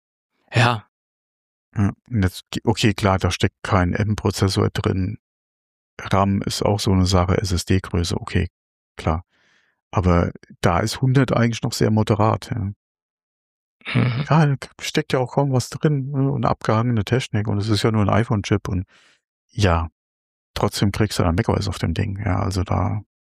Ja, Ja. Und jetzt, okay, klar, da steckt kein M-Prozessor drin. RAM ist auch so eine Sache, S S D-Größe, okay, klar. Aber da ist hundert eigentlich noch sehr moderat. Ja, mhm. ja da steckt ja auch kaum was drin, ne, und abgehangene Technik und es ist ja nur ein iPhone-Chip und ja, trotzdem kriegst du dann macOS auf dem Ding. Ja, also da,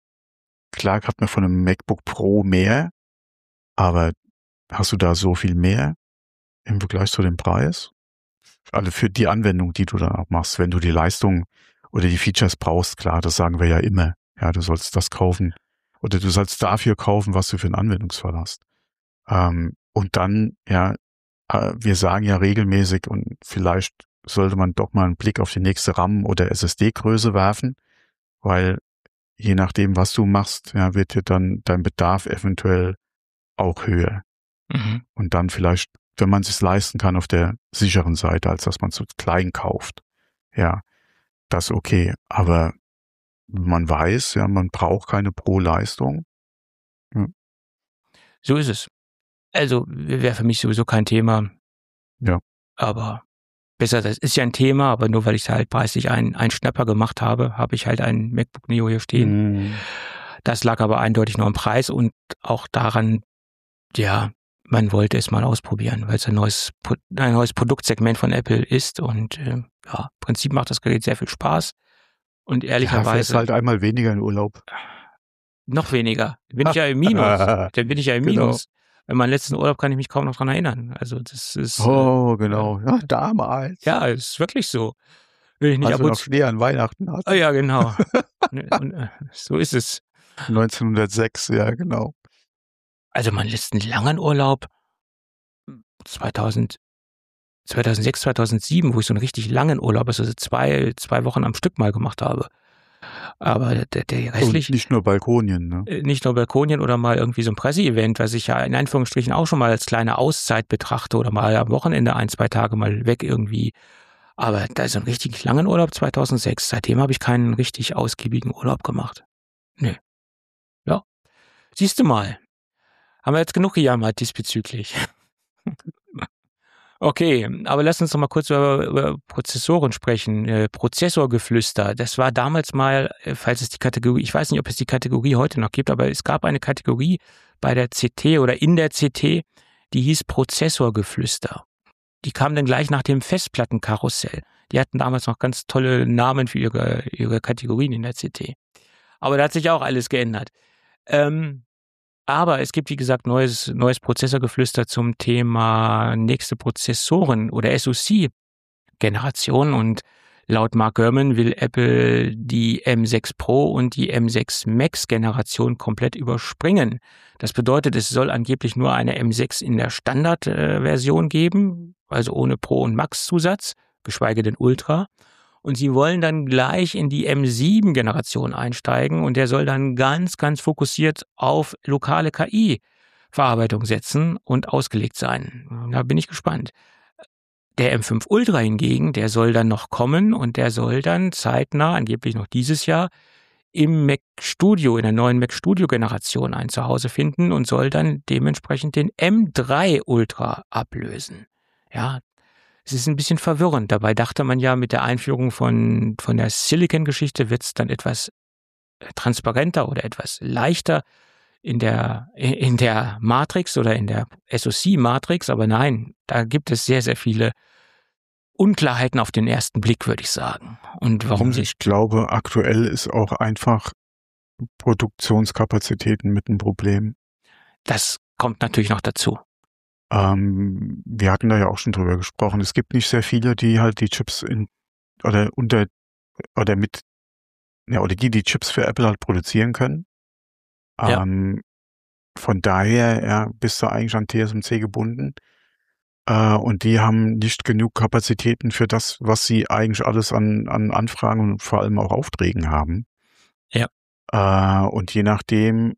klar hat man von einem MacBook Pro mehr, aber hast du da so viel mehr im Vergleich zu dem Preis? Also für die Anwendung, die du dann auch machst, wenn du die Leistung oder die Features brauchst, klar, das sagen wir ja immer. Ja, du sollst das kaufen oder du sollst dafür kaufen, was du für einen Anwendungsfall hast. Ähm, und dann, ja, äh, wir sagen ja regelmäßig und vielleicht sollte man doch mal einen Blick auf die nächste RAM oder S S D-Größe werfen, weil je nachdem, was du machst, ja, wird dir dann dein Bedarf eventuell auch höher. Mhm. Und dann vielleicht, wenn man es sich leisten kann, auf der sicheren Seite, als dass man zu klein kauft. Ja, das ist okay. Aber man weiß, ja, man braucht keine Pro-Leistung. Ja. So ist es. Also wäre für mich sowieso kein Thema. Ja. Aber besser, das ist ja ein Thema, aber nur weil ich halt preislich einen, einen Schnapper gemacht habe, habe ich halt einen MacBook Neo hier stehen. Mhm. Das lag aber eindeutig nur am Preis und auch daran, ja, man wollte es mal ausprobieren, weil es ein neues, ein neues Produktsegment von Apple ist und äh, ja, im Prinzip macht das Gerät sehr viel Spaß und Ja, ehrlicherweise fährst halt einmal weniger in Urlaub. noch weniger. Dann bin ich ja im Minus. Dann bin ich ja im Genau. Minus. An meinen letzten Urlaub kann ich mich kaum noch dran erinnern. Also das ist Oh, genau. Ja, damals. ja, es ist wirklich so. Will ich nicht Als ab wir und noch zu. Schnee an Weihnachten hatten. Ah ja, genau. und, äh, so ist es. neunzehnhundertsechs, ja, genau. Also meinen letzten langen Urlaub zweitausend, zweitausendsechs, zweitausendsieben, wo ich so einen richtig langen Urlaub, also zwei, zwei Wochen am Stück mal gemacht habe. Aber der, der restlich, Und nicht nur Balkonien, ne? äh, nicht nur Balkonien oder mal irgendwie so ein Presseevent, was ich ja in Anführungsstrichen auch schon mal als kleine Auszeit betrachte oder mal am Wochenende ein, zwei Tage mal weg irgendwie. Aber da ist so ein richtig langen Urlaub zweitausendsechs. Seitdem habe ich keinen richtig ausgiebigen Urlaub gemacht. Nö. Siehst du mal. Haben wir jetzt genug gejammert diesbezüglich. Okay, aber lass uns doch mal kurz über, über Prozessoren sprechen. Äh, Prozessorgeflüster, das war damals mal, äh, falls es die Kategorie, ich weiß nicht, ob es die Kategorie heute noch gibt, aber es gab eine Kategorie bei der C T oder in der C T, die hieß Prozessorgeflüster. Die kam dann gleich nach dem Festplattenkarussell. Die hatten damals noch ganz tolle Namen für ihre, ihre Kategorien in der C T. Aber da hat sich auch alles geändert. Ähm, Aber es gibt, wie gesagt, neues, neues Prozessorgeflüster zum Thema nächste Prozessoren oder S O C-Generation. Und laut Mark Gurman will Apple die M sechs Pro und die M sechs Max-Generation komplett überspringen. Das bedeutet, es soll angeblich nur eine M sechs in der Standardversion geben, also ohne Pro- und Max-Zusatz, geschweige denn Ultra. Und sie wollen dann gleich in die M sieben Generation einsteigen und der soll dann ganz, ganz fokussiert auf lokale K I-Verarbeitung setzen und ausgelegt sein. Da bin ich gespannt. Der M fünf Ultra hingegen, der soll dann noch kommen und der soll dann zeitnah, angeblich noch dieses Jahr, im Mac Studio, in der neuen Mac Studio Generation ein Zuhause finden und soll dann dementsprechend den M drei Ultra ablösen. Ja, es ist ein bisschen verwirrend. Dabei dachte man ja, mit der Einführung von, von der Silicon-Geschichte wird es dann etwas transparenter oder etwas leichter in der, in der Matrix oder in der S O C-Matrix. Aber nein, da gibt es sehr, sehr viele Unklarheiten auf den ersten Blick, würde ich sagen. Und warum sie... Ich glaube, aktuell ist auch einfach Produktionskapazitäten mit ein Problem. Das kommt natürlich noch dazu. Ähm, wir hatten da ja auch schon drüber gesprochen. Es gibt nicht sehr viele, die halt die Chips in oder unter oder mit ja oder die die Chips für Apple halt produzieren können. Ja. Ähm, von daher ja, bist du eigentlich an T S M C gebunden. Äh, und die haben nicht genug Kapazitäten für das, was sie eigentlich alles an an Anfragen und vor allem auch Aufträgen haben. Ja. Äh, und je nachdem,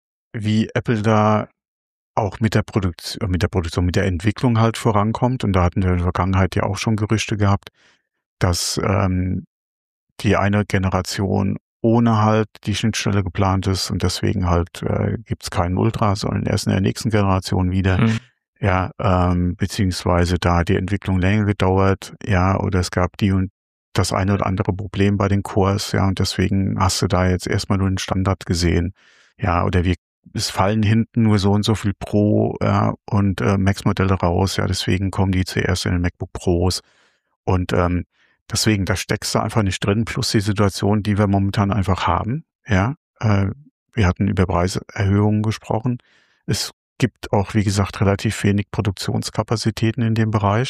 wie Apple da auch mit der Produktion, mit der Produktion, mit der Entwicklung halt vorankommt. Und da hatten wir in der Vergangenheit ja auch schon Gerüchte gehabt, dass ähm, die eine Generation ohne halt die Schnittstelle geplant ist und deswegen halt äh, gibt es keinen Ultra, sondern erst in der nächsten Generation wieder. Mhm. Ja, ähm, beziehungsweise da die Entwicklung länger gedauert, ja, oder es gab die und das eine oder andere Problem bei den Cores, ja, und deswegen hast du da jetzt erstmal nur den Standard gesehen. Ja, oder wir es fallen hinten nur so und so viel Pro ja, und äh, Max-Modelle raus, ja, deswegen kommen die zuerst in den MacBook Pros und ähm, deswegen, da steckst du einfach nicht drin, plus die Situation, die wir momentan einfach haben, ja, äh, wir hatten über Preiserhöhungen gesprochen, es gibt auch, wie gesagt, relativ wenig Produktionskapazitäten in dem Bereich,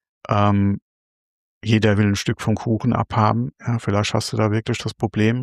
ähm, jeder will ein Stück vom Kuchen abhaben, ja, vielleicht hast du da wirklich das Problem,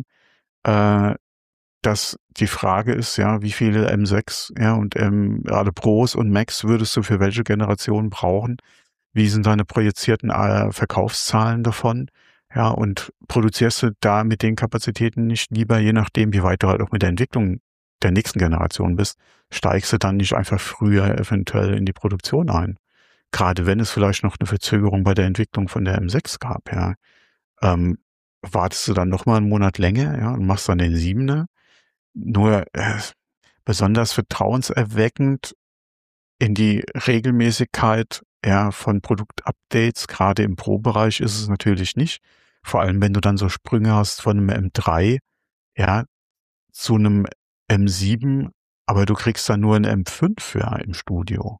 äh, dass die Frage ist, ja, wie viele M sechs, ja, und ähm, gerade Pros und Max würdest du für welche Generation brauchen? Wie sind deine projizierten äh, Verkaufszahlen davon? Ja, und produzierst du da mit den Kapazitäten nicht lieber, je nachdem, wie weit du halt auch mit der Entwicklung der nächsten Generation bist, steigst du dann nicht einfach früher eventuell in die Produktion ein? Gerade wenn es vielleicht noch eine Verzögerung bei der Entwicklung von der M sechs gab, ja. Ähm, wartest du dann noch mal einen Monat länger, ja, und machst dann den Siebener? Nur äh, besonders vertrauenserweckend in die Regelmäßigkeit ja, von Produktupdates, gerade im Pro-Bereich ist es natürlich nicht. Vor allem, wenn du dann so Sprünge hast von einem M drei, ja, zu einem M sieben, aber du kriegst dann nur ein M fünf ja, im Studio.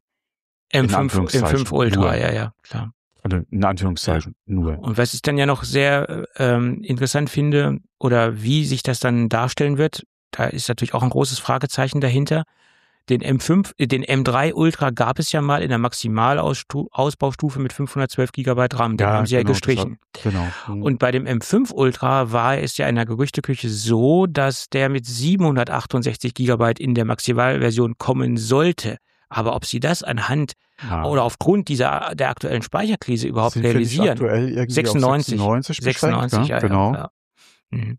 M fünf, M fünf Ultra, nur. ja, ja, klar. Also in Anführungszeichen ja. nur. Und was ich dann ja noch sehr ähm, interessant finde, oder wie sich das dann darstellen wird, da ist natürlich auch ein großes Fragezeichen dahinter. Den M fünf, den M drei Ultra gab es ja mal in der Maximalausbaustufe mit fünfhundertzwölf Gigabyte RAM. Den ja, haben sie genau, ja gestrichen. Hat, genau. Mhm. Und bei dem M fünf Ultra war es ja in der Gerüchteküche so, dass der mit siebenhundertachtundsechzig Gigabyte in der Maximalversion kommen sollte. Aber ob sie das anhand ja. oder aufgrund dieser der aktuellen Speicherkrise überhaupt Sind realisieren? Aktuell irgendwie sechsundneunzig, auf sechsundneunzig, sechsundneunzig, ja, ja, genau. Ja. Mhm.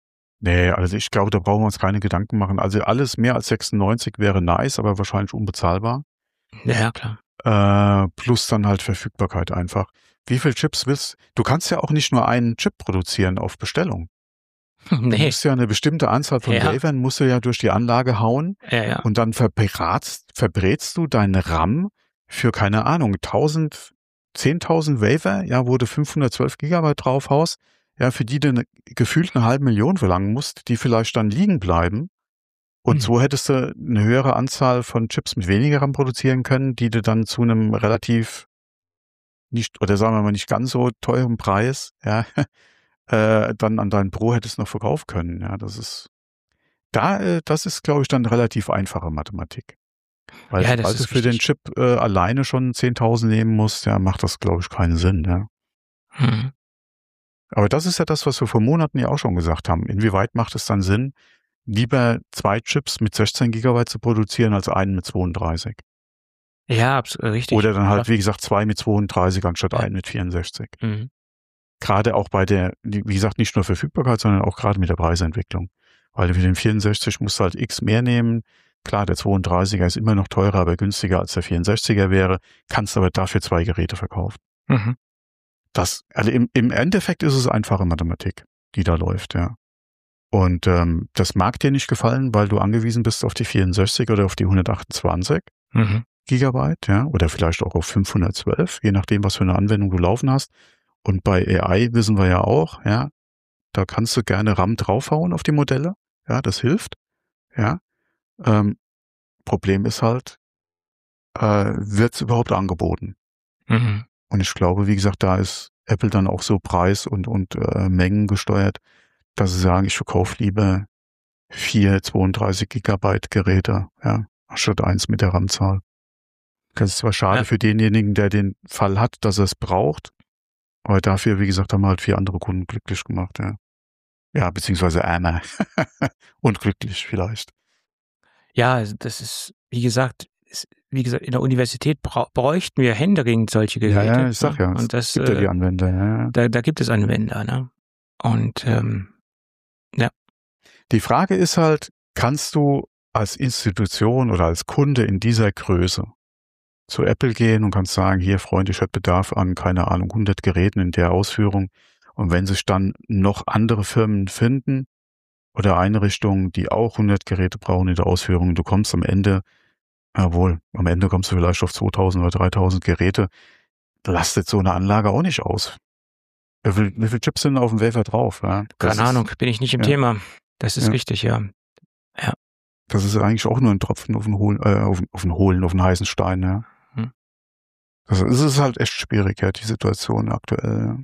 Nee, also ich glaube, da brauchen wir uns keine Gedanken machen. Also alles mehr als sechsundneunzig wäre nice, aber wahrscheinlich unbezahlbar. Ja, ja klar. Äh, plus dann halt Verfügbarkeit einfach. Wie viel Chips willst du? Du kannst ja auch nicht nur einen Chip produzieren auf Bestellung. Du Nee. musst ja eine bestimmte Anzahl von Ja. Wafern musst du ja durch die Anlage hauen Ja, ja. und dann verbrätst, verbrätst du deinen RAM für, keine Ahnung, tausend, zehntausend Wafer, ja, wo du fünfhundertzwölf Gigabyte draufhaust, ja, für die du eine, gefühlt eine halbe Million verlangen musst, die vielleicht dann liegen bleiben. Und Hm. so hättest du eine höhere Anzahl von Chips mit weniger RAM produzieren können, die du dann zu einem relativ nicht, oder sagen wir mal nicht ganz so teuren Preis, ja, äh, dann an deinen Pro hättest noch verkaufen können. Ja, das ist, da, äh, das ist, glaube ich, dann relativ einfache Mathematik. Weil Ja, das sobald du ist für den richtig. Chip äh, alleine schon zehntausend nehmen musst, ja, macht das, glaube ich, keinen Sinn. Ja. Mhm. Aber das ist ja das, was wir vor Monaten ja auch schon gesagt haben. Inwieweit macht es dann Sinn, lieber zwei Chips mit sechzehn Gigabyte zu produzieren, als einen mit zweiunddreißig? Ja, abs- äh, richtig. Oder dann halt, Ja. wie gesagt, zwei mit zweiunddreißig anstatt Ja. einen mit vierundsechzig. Mhm. Gerade auch bei der, die- wie gesagt, nicht nur Verfügbarkeit, sondern auch gerade mit der Preisentwicklung. Weil für den vierundsechzig musst du halt X mehr nehmen. Klar, der zweiunddreißiger ist immer noch teurer, aber günstiger als der vierundsechziger wäre, kannst aber dafür zwei Geräte verkaufen. Mhm. Das, also im, im Endeffekt ist es einfache Mathematik, die da läuft, ja. Und ähm, das mag dir nicht gefallen, weil du angewiesen bist auf die vierundsechzig oder auf die hundertachtundzwanzig Mhm. Gigabyte, ja, oder vielleicht auch auf fünfhundertzwölf, je nachdem, was für eine Anwendung du laufen hast. Und bei A I wissen wir ja auch, ja, da kannst du gerne RAM draufhauen auf die Modelle, ja, das hilft, ja. Ähm, Problem ist halt, äh, wird es überhaupt angeboten? Mhm. Und ich glaube, wie gesagt, da ist Apple dann auch so preis- und, und äh, Mengen gesteuert, dass sie sagen, ich verkaufe lieber vier zweiunddreißig Gigabyte Geräte, ja, anstatt eins mit der RAM-Zahl. Das ist zwar schade Ja. für denjenigen, der den Fall hat, dass er es braucht, aber dafür, wie gesagt, haben wir halt vier andere Kunden glücklich gemacht, ja. Ja, beziehungsweise ärmer. Und glücklich vielleicht. Ja, also das ist, wie gesagt, ist, wie gesagt, in der Universität brau bräuchten wir händeringend solche Ja, Geräte. ja, ich sag ne? ja, es Und das, gibt ja die äh, Anwender, ja, ja. da, da gibt es Anwender, ne? Und ähm, Die Frage ist halt, kannst du als Institution oder als Kunde in dieser Größe zu Apple gehen und kannst sagen, hier, Freund, ich hätte Bedarf an, keine Ahnung, hundert Geräten in der Ausführung. Und wenn sich dann noch andere Firmen finden oder Einrichtungen, die auch hundert Geräte brauchen in der Ausführung, du kommst am Ende, jawohl, am Ende kommst du vielleicht auf zweitausend oder dreitausend Geräte, lastet so eine Anlage auch nicht aus. Wie viel, wie viele Chips sind auf dem Wafer drauf? Ja? Das keine ist, Ahnung, bin ich nicht im ja. Thema. Das ist Ja. richtig, ja. Das ist eigentlich auch nur ein Tropfen auf den hohlen, äh, auf, auf den hohlen, auf den heißen Stein, ja. Hm. Also es ist halt echt schwierig, ja, die Situation aktuell.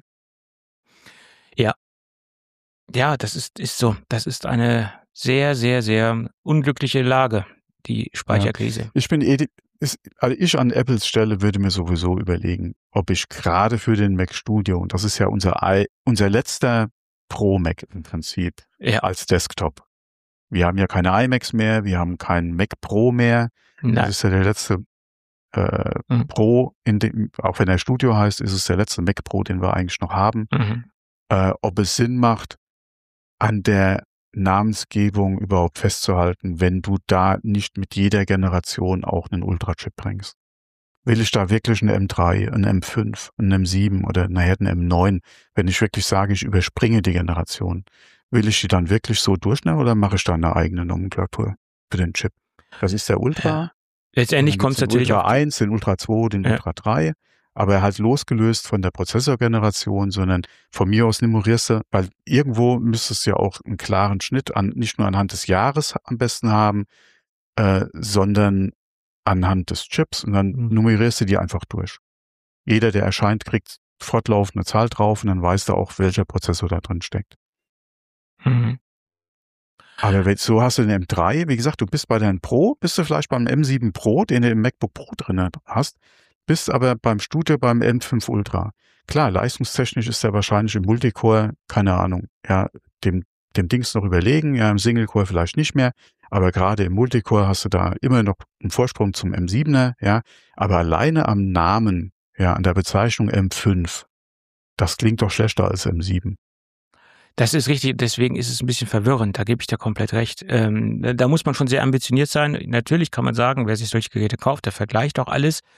Ja. Ja, das ist, ist so. Das ist eine sehr, sehr, sehr unglückliche Lage, die Speicherkrise. Ich bin eh, die- ist, also ich an Apples Stelle würde mir sowieso überlegen, ob ich gerade für den Mac Studio, und das ist ja unser, I, unser letzter Pro-Mac im Prinzip, Ja, als Desktop. Wir haben ja keine iMacs mehr, wir haben keinen Mac Pro mehr. Das nein. ist ja der letzte äh, Mhm. Pro, in dem, auch wenn er Studio heißt, ist es der letzte Mac Pro, den wir eigentlich noch haben. Mhm. Äh, ob es Sinn macht, an der Namensgebung überhaupt festzuhalten, wenn du da nicht mit jeder Generation auch einen Ultra-Chip bringst. Will ich da wirklich einen M drei, einen M fünf, einen M sieben oder nachher einen M neun, wenn ich wirklich sage, ich überspringe die Generation? Will ich die dann wirklich so durchnehmen oder mache ich da eine eigene Nomenklatur für den Chip? Das ist der Ultra. Ja. Letztendlich kommt es natürlich Ultra auf. eins, den Ultra zwei, den Ja. Ultra drei, aber halt losgelöst von der Prozessorgeneration, sondern von mir aus nummerierst du, weil irgendwo müsstest du ja auch einen klaren Schnitt an, nicht nur anhand des Jahres am besten haben, äh, sondern anhand des Chips und dann Mhm. nummerierst du die einfach durch. Jeder, der erscheint, kriegt fortlaufend eine Zahl drauf und dann weißt du auch, welcher Prozessor da drin steckt. Mhm. Aber wenn, so hast du den M drei, wie gesagt, du bist bei deinem Pro, bist du vielleicht beim M sieben Pro, den du im MacBook Pro drin hast, bist aber beim Studio beim M fünf Ultra. Klar, leistungstechnisch ist der wahrscheinlich im Multicore, keine Ahnung, ja, dem, dem Dings noch überlegen, ja, im Single-Core vielleicht nicht mehr, aber gerade im Multicore hast du da immer noch einen Vorsprung zum M siebener, ja, aber alleine am Namen, ja, an der Bezeichnung M fünf, das klingt doch schlechter als M sieben. Das ist richtig, deswegen ist es ein bisschen verwirrend, da gebe ich dir komplett recht. Ähm, da muss man schon sehr ambitioniert sein. Natürlich kann man sagen, wer sich solche Geräte kauft, der vergleicht auch alles.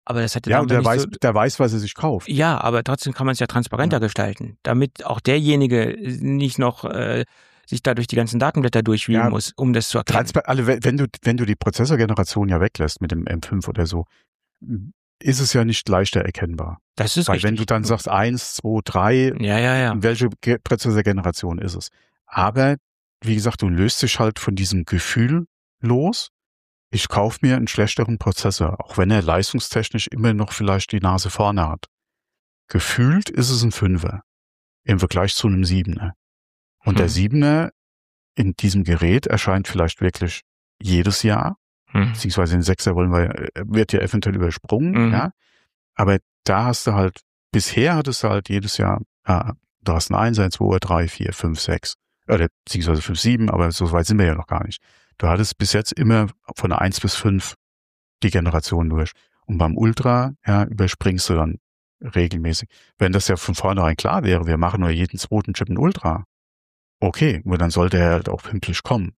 Aber das hat Ja, und der nicht weiß, so, der weiß, was er sich kauft. ja, aber trotzdem kann man es ja transparenter Ja. gestalten, damit auch derjenige nicht noch äh, sich da durch die ganzen Datenblätter durchwühlen Ja, muss, um das zu erkennen. Transpa- also wenn wenn du, wenn du die Prozessorgeneration ja weglässt mit dem M fünf oder so, ist es ja nicht leichter erkennbar. Das ist Weil richtig. wenn du dann sagst eins, zwei, drei, Ja, ja, ja. welche Ge- Prozessorgeneration ist es? Aber wie gesagt, du löst dich halt von diesem Gefühl los. Ich kaufe mir einen schlechteren Prozessor, auch wenn er leistungstechnisch immer noch vielleicht die Nase vorne hat. Gefühlt ist es ein Fünfer im Vergleich zu einem Siebener. Und Hm. der Siebener in diesem Gerät erscheint vielleicht wirklich jedes Jahr, Hm. beziehungsweise den Sechser wollen wir, wird ja eventuell übersprungen, Mhm. ja. Aber da hast du halt, bisher hattest du halt jedes Jahr, ja, du hast einen Einser, ein Zweier, drei, vier, fünf, sechs, oder beziehungsweise fünf, sieben, aber so weit sind wir ja noch gar nicht. Du hattest bis jetzt immer von eins bis fünf die Generation durch. Und beim Ultra, ja, überspringst du dann regelmäßig. Wenn das ja von vornherein klar wäre, wir machen nur jeden zweiten Chip ein Ultra, okay, nur dann sollte er halt auch pünktlich kommen.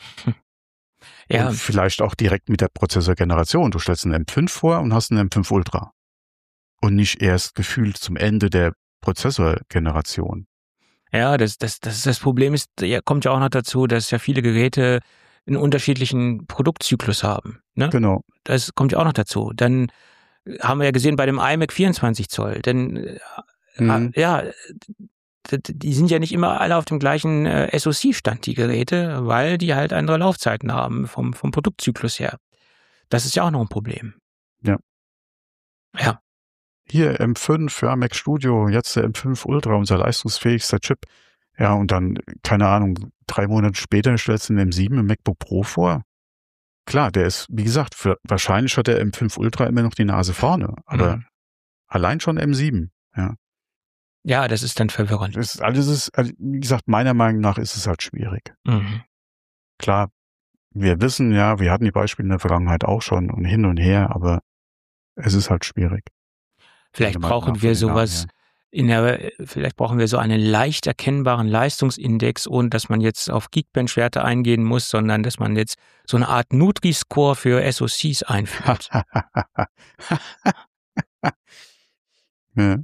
Ja, Und vielleicht auch direkt mit der Prozessorgeneration. Du stellst einen M fünf vor und hast einen M fünf Ultra. Und nicht erst gefühlt zum Ende der Prozessorgeneration. ja, das, das, das, das Problem ist, ja, kommt ja auch noch dazu, dass ja viele Geräte einen unterschiedlichen Produktzyklus haben. Ne? Genau. Das kommt ja auch noch dazu. Dann haben wir ja gesehen bei dem iMac vierundzwanzig Zoll, denn äh, Mhm. ja, d- d- die sind ja nicht immer alle auf dem gleichen äh, S O C-Stand, die Geräte, weil die halt andere Laufzeiten haben vom, vom Produktzyklus her. Das ist ja auch noch ein Problem. Ja. Ja. Hier M fünf, ja, Mac Studio, jetzt der M fünf Ultra, unser leistungsfähigster Chip. Ja, und dann, keine Ahnung, drei Monate später stellst du einen M sieben im MacBook Pro vor. Klar, der ist, wie gesagt, für, wahrscheinlich hat der M fünf Ultra immer noch die Nase vorne, aber Mhm. allein schon M sieben, ja. Ja, das ist dann verwirrend. Das ist alles ist, also, wie gesagt, meiner Meinung nach ist es halt schwierig. Mhm. Klar, wir wissen ja, wir hatten die Beispiele in der Vergangenheit auch schon und hin und her, aber es ist halt schwierig. Vielleicht Meiner Meinung brauchen nach wir von den Namen sowas her. in der, vielleicht brauchen wir so einen leicht erkennbaren Leistungsindex, ohne dass man jetzt auf Geekbench-Werte eingehen muss, sondern dass man jetzt so eine Art Nutri-Score für S O Cs einführt. Ja.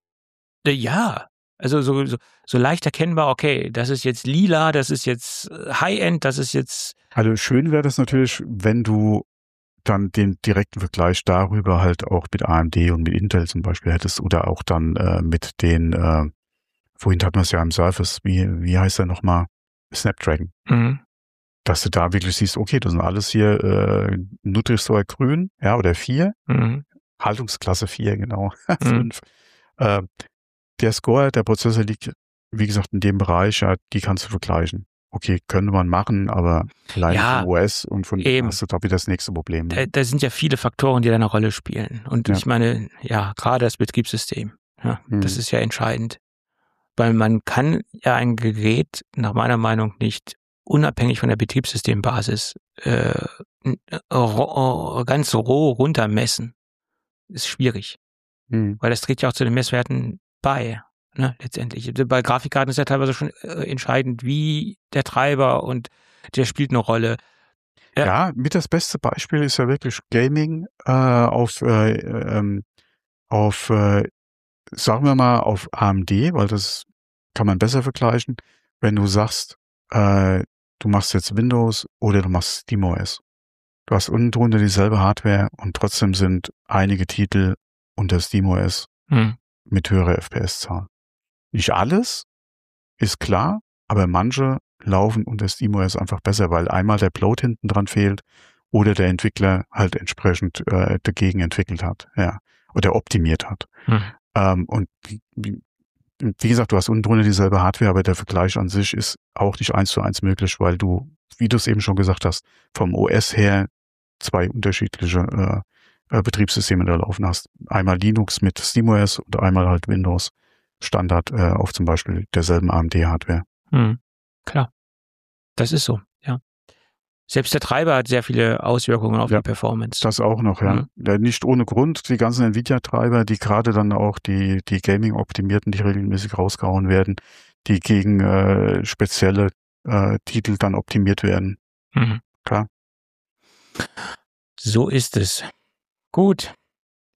Äh, Ja, also so, so, so leicht erkennbar, okay, das ist jetzt lila, das ist jetzt äh, High-End, das ist jetzt, Also schön wäre das natürlich, wenn du dann den direkten Vergleich darüber halt auch mit A M D und mit Intel zum Beispiel hättest oder auch dann äh, mit den, äh, vorhin hatten wir es ja im Surface, wie, wie heißt der nochmal? Snapdragon. mhm. Dass du da wirklich siehst, okay, das sind alles hier äh, Nutri-Score grün, ja, oder vier, Mhm. Haltungsklasse vier, genau, Mhm. fünf. Äh, der Score, der Prozessor liegt, wie gesagt, in dem Bereich, ja, die kannst du vergleichen. Okay, könnte man machen, aber allein Ja, von O S und von eben. hast du da wieder das nächste Problem. Da, da sind ja viele Faktoren, die da eine Rolle spielen. Und Ja. ich meine, ja, gerade das Betriebssystem, ja, Mhm. das ist ja entscheidend. Weil man kann ja ein Gerät nach meiner Meinung nicht unabhängig von der Betriebssystembasis äh, n- ro- ganz roh runtermessen. Ist schwierig, Mhm. weil das trägt ja auch zu den Messwerten bei. Ne, letztendlich. Bei Grafikkarten ist ja teilweise schon äh, entscheidend, wie der Treiber und der spielt eine Rolle. Ja. Ja, mit das beste Beispiel ist ja wirklich Gaming äh, auf, äh, ähm, auf äh, sagen wir mal, auf A M D, weil das kann man besser vergleichen, wenn du sagst, äh, du machst jetzt Windows oder du machst SteamOS. Du hast unten drunter dieselbe Hardware und trotzdem sind einige Titel unter SteamOS Hm. mit höherer F P S-Zahl. Nicht alles, ist klar, aber manche laufen unter SteamOS einfach besser, weil einmal der Bloat hinten dran fehlt oder der Entwickler halt entsprechend äh, dagegen entwickelt hat, ja, oder optimiert hat. Hm. Ähm, und wie, wie wie gesagt, du hast unten drunter dieselbe Hardware, aber der Vergleich an sich ist auch nicht eins zu eins möglich, weil du, wie du es eben schon gesagt hast, vom O S her zwei unterschiedliche äh, äh, Betriebssysteme da laufen hast. Einmal Linux mit SteamOS und einmal halt Windows Standard äh, auf zum Beispiel derselben A M D-Hardware. Hm. Klar. Das ist so, ja. Selbst der Treiber hat sehr viele Auswirkungen auf Ja, die Performance. Das auch noch, ja. Mhm. Ja, nicht ohne Grund, die ganzen Nvidia-Treiber, die gerade dann auch die, die Gaming-Optimierten, die regelmäßig rausgehauen werden, die gegen äh, spezielle äh, Titel dann optimiert werden. Mhm. Klar. So ist es. Gut.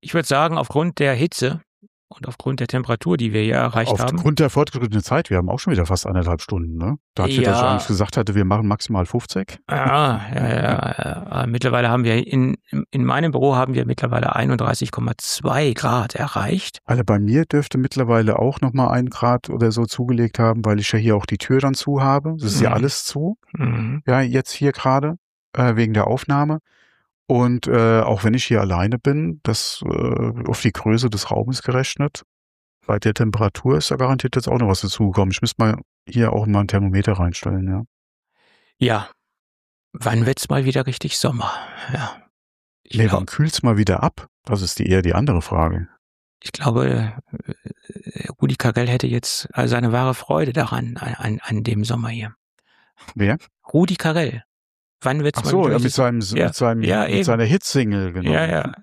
Ich würde sagen, aufgrund der Hitze und aufgrund der Temperatur, die wir hier erreicht Aufgrund haben. Aufgrund der fortgeschrittenen Zeit, wir haben auch schon wieder fast anderthalb Stunden, ne? Da hat ja, dass ich eigentlich gesagt hatte, wir machen maximal fünfzig. Ja, ja, ja, ja. Mittlerweile haben wir in, in meinem Büro haben wir mittlerweile einunddreißig Komma zwei Grad erreicht. Also bei mir dürfte mittlerweile auch nochmal ein Grad oder so zugelegt haben, weil ich ja hier auch die Tür dann zu habe. Das ist mhm. ja alles zu. Mhm. Ja, jetzt hier gerade, äh, wegen der Aufnahme. Und äh, auch wenn ich hier alleine bin, das äh, auf die Größe des Raumes gerechnet, bei der Temperatur ist da garantiert jetzt auch noch was dazugekommen. Ich müsste mal hier auch mal ein Thermometer reinstellen, ja. Ja. Wann wird's mal wieder richtig Sommer? Ja. Ich nee, glaub, wann kühlt's mal wieder ab? Das ist die, eher die andere Frage. Ich glaube, Rudi Carrell hätte jetzt seine wahre Freude daran, an, an dem Sommer hier. Wer? Rudi Carrell. Wann wird's Ach mal so, wieder ja, mit seinem, ja, mit seinem, ja, mit seiner Hitsingle, genau. Ja, ja.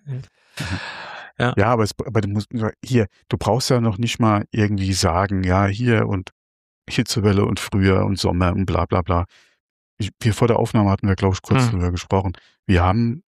Ja, ja aber, es, aber du musst, hier, du brauchst ja noch nicht mal irgendwie sagen, ja, hier und Hitzewelle und Frühjahr und Sommer und bla, bla, bla. Ich, wir vor der Aufnahme hatten wir, glaube ich, kurz hm. drüber gesprochen. Wir haben,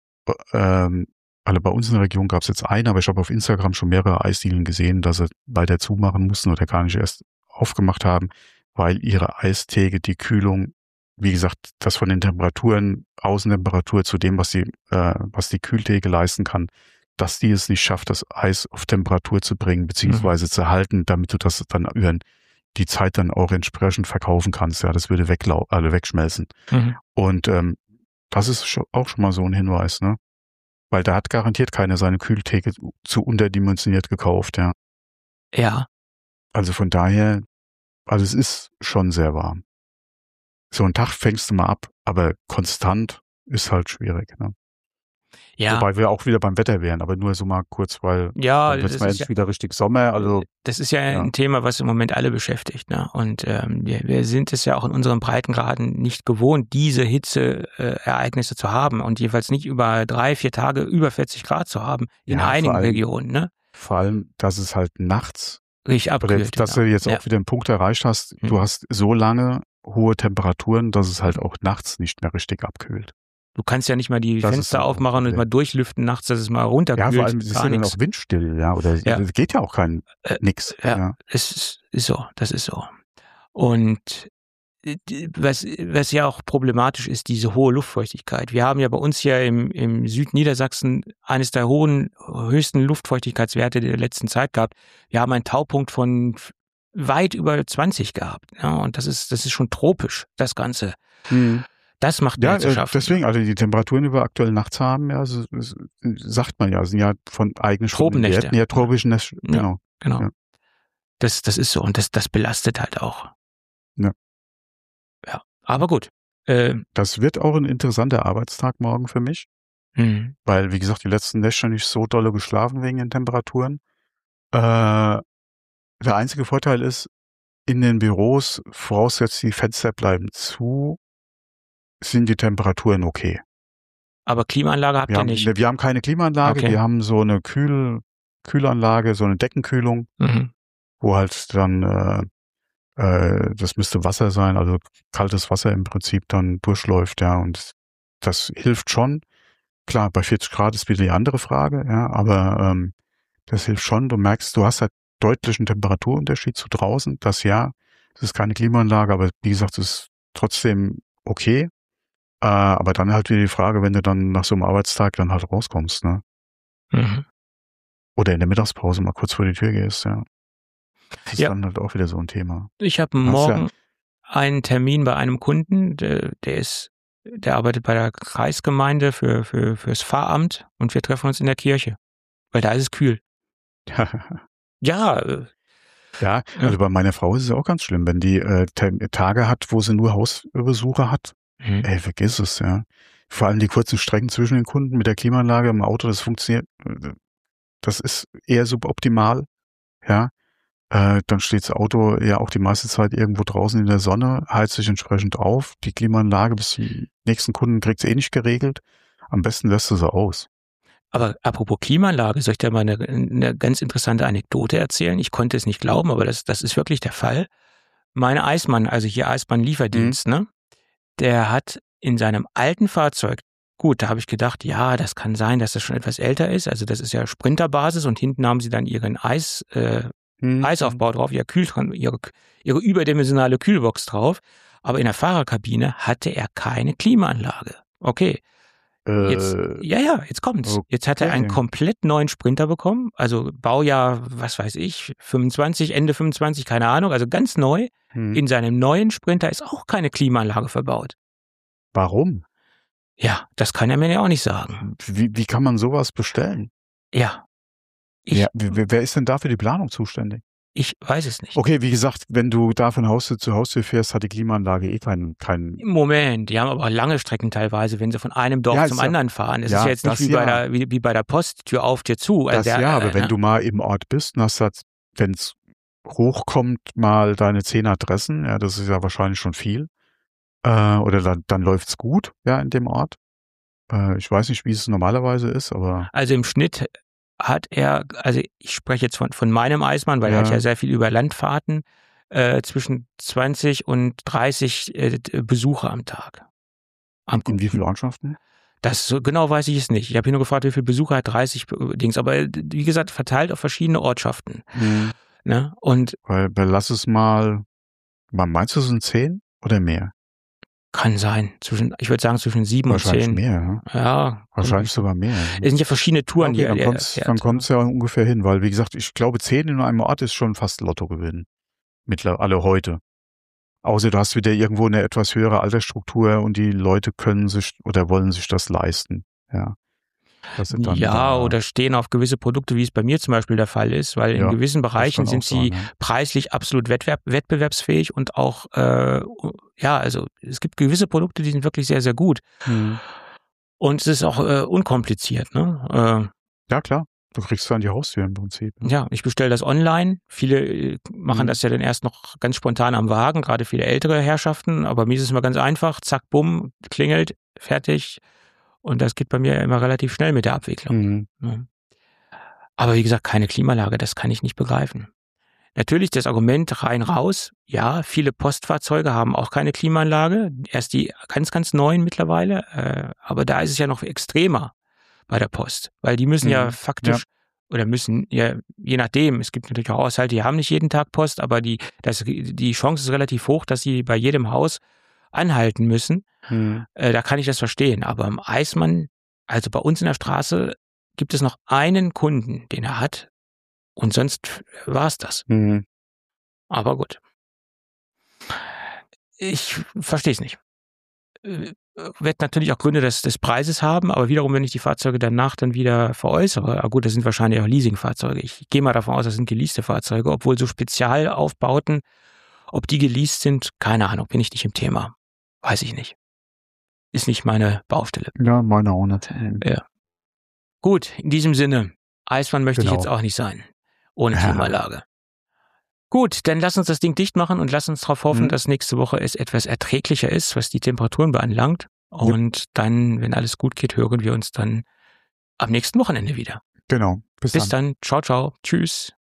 ähm, alle bei uns in der Region gab es jetzt einen, aber ich habe auf Instagram schon mehrere Eisdielen gesehen, dass sie leider zumachen mussten oder gar nicht erst aufgemacht haben, weil ihre Eistheke die Kühlung, wie gesagt, das von den Temperaturen, Außentemperatur zu dem, was die, äh, was die Kühltheke leisten kann, dass die es nicht schafft, das Eis auf Temperatur zu bringen, beziehungsweise mhm. zu halten, damit du das dann über die Zeit dann auch entsprechend verkaufen kannst. Ja, das würde weglau- alle wegschmelzen. Mhm. Und ähm, das ist schon, auch schon mal so ein Hinweis, ne? Weil da hat garantiert keiner seine Kühltheke zu unterdimensioniert gekauft, ja. Ja. Also von daher, also es ist schon sehr warm. So einen Tag fängst du mal ab, aber konstant ist halt schwierig, ne? Ja. Wobei wir auch wieder beim Wetter wären, aber nur so mal kurz, weil ja, dann wird es mal endlich ja, wieder richtig Sommer. Also das ist ja, ja ein Thema, was im Moment alle beschäftigt, ne? Und ähm, wir, wir sind es ja auch in unseren Breitengraden nicht gewohnt, diese Hitzeereignisse äh, zu haben und jeweils nicht über drei, vier Tage über vierzig Grad zu haben in ja, einigen allem, Regionen, ne? Vor allem, dass es halt nachts richtig abkühlt. Dass ja. du jetzt auch ja. wieder einen Punkt erreicht hast, hm. du hast so lange hohe Temperaturen, dass es halt auch nachts nicht mehr richtig abkühlt. Du kannst ja nicht mal die das Fenster aufmachen und mal durchlüften nachts, dass es mal runterkühlt. Ja, vor allem ist ja dann auch windstill, ja, oder ja. Es geht ja auch kein äh, nix. Ja, ja. Es ist, ist so, das ist so. Und was, was ja auch problematisch ist, diese hohe Luftfeuchtigkeit. Wir haben ja bei uns hier im, im Südniedersachsen eines der hohen, höchsten Luftfeuchtigkeitswerte der letzten Zeit gehabt. Wir haben einen Taupunkt von weit über zwanzig gehabt. Ja, und das ist, das ist schon tropisch, das Ganze. Hm. Das macht ja, mir zu schaffen. Deswegen, also die Temperaturen, die wir aktuell nachts haben, ja, so, so, sagt man ja, sind ja von eigenen Tropennächte. Ja, tropischen Nächte, genau. Ja, genau. Ja. Das, das ist so und das, das belastet halt auch. Ja. Ja, aber gut. Äh, das wird auch ein interessanter Arbeitstag morgen für mich, mhm. weil, wie gesagt, die letzten Nächte nicht so dolle geschlafen wegen den Temperaturen. Äh, der einzige Vorteil ist, in den Büros, vorausgesetzt die Fenster bleiben zu, sind die Temperaturen okay. Aber Klimaanlage habt wir ihr haben, nicht? Wir haben keine Klimaanlage, okay. wir haben so eine Kühl, Kühlanlage, so eine Deckenkühlung, mhm. wo halt dann, äh, äh, das müsste Wasser sein, also kaltes Wasser im Prinzip dann durchläuft, ja, und das hilft schon. Klar, bei vierzig Grad ist wieder die andere Frage, ja, aber ähm, das hilft schon. Du merkst, du hast halt deutlichen Temperaturunterschied zu draußen. Das ja, es ist keine Klimaanlage, aber wie gesagt, es ist trotzdem okay. Äh, aber dann halt wieder die Frage, wenn du dann nach so einem Arbeitstag dann halt rauskommst, ne? Mhm. Oder in der Mittagspause mal kurz vor die Tür gehst, ja. Das ist ja dann halt auch wieder so ein Thema. Ich habe morgen ja einen Termin bei einem Kunden, der, der ist, der arbeitet bei der Kreisgemeinde für, für, fürs Pfarramt und wir treffen uns in der Kirche. Weil da ist es kühl. ja. Äh, ja, also bei meiner Frau ist es auch ganz schlimm, wenn die äh, Tage hat, wo sie nur Hausbesucher hat. Mhm. Ey, vergiss es, ja. Vor allem die kurzen Strecken zwischen den Kunden mit der Klimaanlage im Auto, das funktioniert, das ist eher suboptimal, ja. Äh, dann steht das Auto ja auch die meiste Zeit irgendwo draußen in der Sonne, heizt sich entsprechend auf. Die Klimaanlage bis zum nächsten Kunden kriegt es eh nicht geregelt. Am besten lässt du sie aus. Aber apropos Klimaanlage, soll ich dir mal eine, eine ganz interessante Anekdote erzählen? Ich konnte es nicht glauben, aber das, das ist wirklich der Fall. Mein Eismann, also hier Eismann-Lieferdienst, mhm. ne? Der hat in seinem alten Fahrzeug Gut, da habe ich gedacht, ja, das kann sein, dass das schon etwas älter ist. Also das ist ja Sprinterbasis und hinten haben sie dann ihren Eis, äh, Hm. Eisaufbau drauf, ihr Kühl, ihre, ihre überdimensionale Kühlbox drauf. Aber in der Fahrerkabine hatte er keine Klimaanlage. Okay. Jetzt, Äh, ja, ja, jetzt kommt's. Jetzt hat er einen okay. komplett neuen Sprinter bekommen. Also Baujahr, was weiß ich, fünfundzwanzig, Ende fünfundzwanzig, keine Ahnung, also ganz neu. Hm. In seinem neuen Sprinter ist auch keine Klimaanlage verbaut. Warum? Ja, das kann er mir ja auch nicht sagen. Wie, wie kann man sowas bestellen? Ja. Ich, Ja, wer, wer ist denn da für die Planung zuständig? ich weiß es nicht. Okay, wie gesagt, wenn du da von Haustür zu Haustür fährst, hat die Klimaanlage eh keinen, keinen Moment, die haben aber auch lange Strecken teilweise, wenn sie von einem Dorf Ja, zum ist ja- anderen fahren. Es ja, ist ja jetzt nicht das wie, bei ja. der, wie, wie bei der Post, Tür auf, Tür zu. Also das der, ja, aber äh, wenn ne? du mal im Ort bist und hast, wenn es hochkommt, mal deine zehn Adressen, ja, das ist ja wahrscheinlich schon viel, äh, oder dann, dann läuft's gut, ja, in dem Ort. Äh, ich weiß nicht, wie es normalerweise ist, aber Also im Schnitt hat er, also ich spreche jetzt von, von meinem Eismann, weil Ja. er hat ja sehr viel über Landfahrten, äh, zwischen zwanzig und dreißig äh, Besucher am Tag. Am, in wie vielen Ortschaften? Das so genau weiß ich es nicht. Ich habe hier nur gefragt, wie viele Besucher hat dreißig Dings, aber äh, wie gesagt, verteilt auf verschiedene Ortschaften. Mhm. Ne? Und Weil, weil lass es mal, man meinst du, es sind zehn oder mehr? kann sein, zwischen, ich würde sagen zwischen sieben und Wahrscheinlich zehn. mehr, ja. Ja. Wahrscheinlich sogar mehr. Es sind ja verschiedene Touren, Okay, die dann er kommt's, fährt. dann kommt's ja ungefähr hin, weil, wie gesagt, ich glaube, zehn in einem Ort ist schon fast Lotto gewinnen. Mittlerweile heute. Außer du hast wieder irgendwo eine etwas höhere Altersstruktur und die Leute können sich oder wollen sich das leisten. Ja. Das sind dann Ja, wieder, oder stehen auf gewisse Produkte, wie es bei mir zum Beispiel der Fall ist, weil in Ja, gewissen Bereichen kann sind auch sie sein, ja. preislich absolut wettbewerb, wettbewerbsfähig und auch, äh, ja, also es gibt gewisse Produkte, die sind wirklich sehr, sehr gut. Hm. Und es ist auch äh, unkompliziert. Ne? Ja, klar. Du kriegst es an die Haustür im Prinzip. Äh, ja, ich bestelle das online. Viele äh, machen Mhm. das ja dann erst noch ganz spontan am Wagen, gerade viele ältere Herrschaften. Aber mir ist es immer ganz einfach. Zack, bumm, klingelt, fertig. Und das geht bei mir immer relativ schnell mit der Abwicklung. Mhm. Ne? Aber wie gesagt, keine Klimaanlage, das kann ich nicht begreifen. Natürlich das Argument rein raus, ja, viele Postfahrzeuge haben auch keine Klimaanlage, erst die ganz, ganz neuen mittlerweile, äh, aber da ist es ja noch extremer bei der Post, weil die müssen ja Mhm. faktisch oder müssen ja, je nachdem, es gibt natürlich auch Haushalte, die haben nicht jeden Tag Post, aber die, das, die Chance ist relativ hoch, dass sie bei jedem Haus anhalten müssen. Mhm. Äh, da kann ich das verstehen, aber im Eismann, also bei uns in der Straße, gibt es noch einen Kunden, den er hat. Und sonst war es das. Mhm. Aber gut. Ich verstehe es nicht. Äh, Wird natürlich auch Gründe des, des Preises haben, aber wiederum, wenn ich die Fahrzeuge danach dann wieder veräußere, ah gut, das sind wahrscheinlich auch Leasingfahrzeuge. Ich gehe mal davon aus, das sind geleaste Fahrzeuge, obwohl so Spezialaufbauten, ob die geleast sind, keine Ahnung, bin ich nicht im Thema. Weiß ich nicht. Ist nicht meine Baustelle. Ja, meine auch nicht. Mhm. Gut, in diesem Sinne, Eismann möchte Genau. ich jetzt auch nicht sein. Ohne Ja. Klimaanlage. Gut, dann lass uns das Ding dicht machen und lass uns darauf hoffen, Mhm. dass nächste Woche es etwas erträglicher ist, was die Temperaturen beanlangt. Und dann, wenn alles gut geht, hören wir uns dann am nächsten Wochenende wieder. Genau. Bis, Bis dann. dann. Ciao, ciao. Tschüss.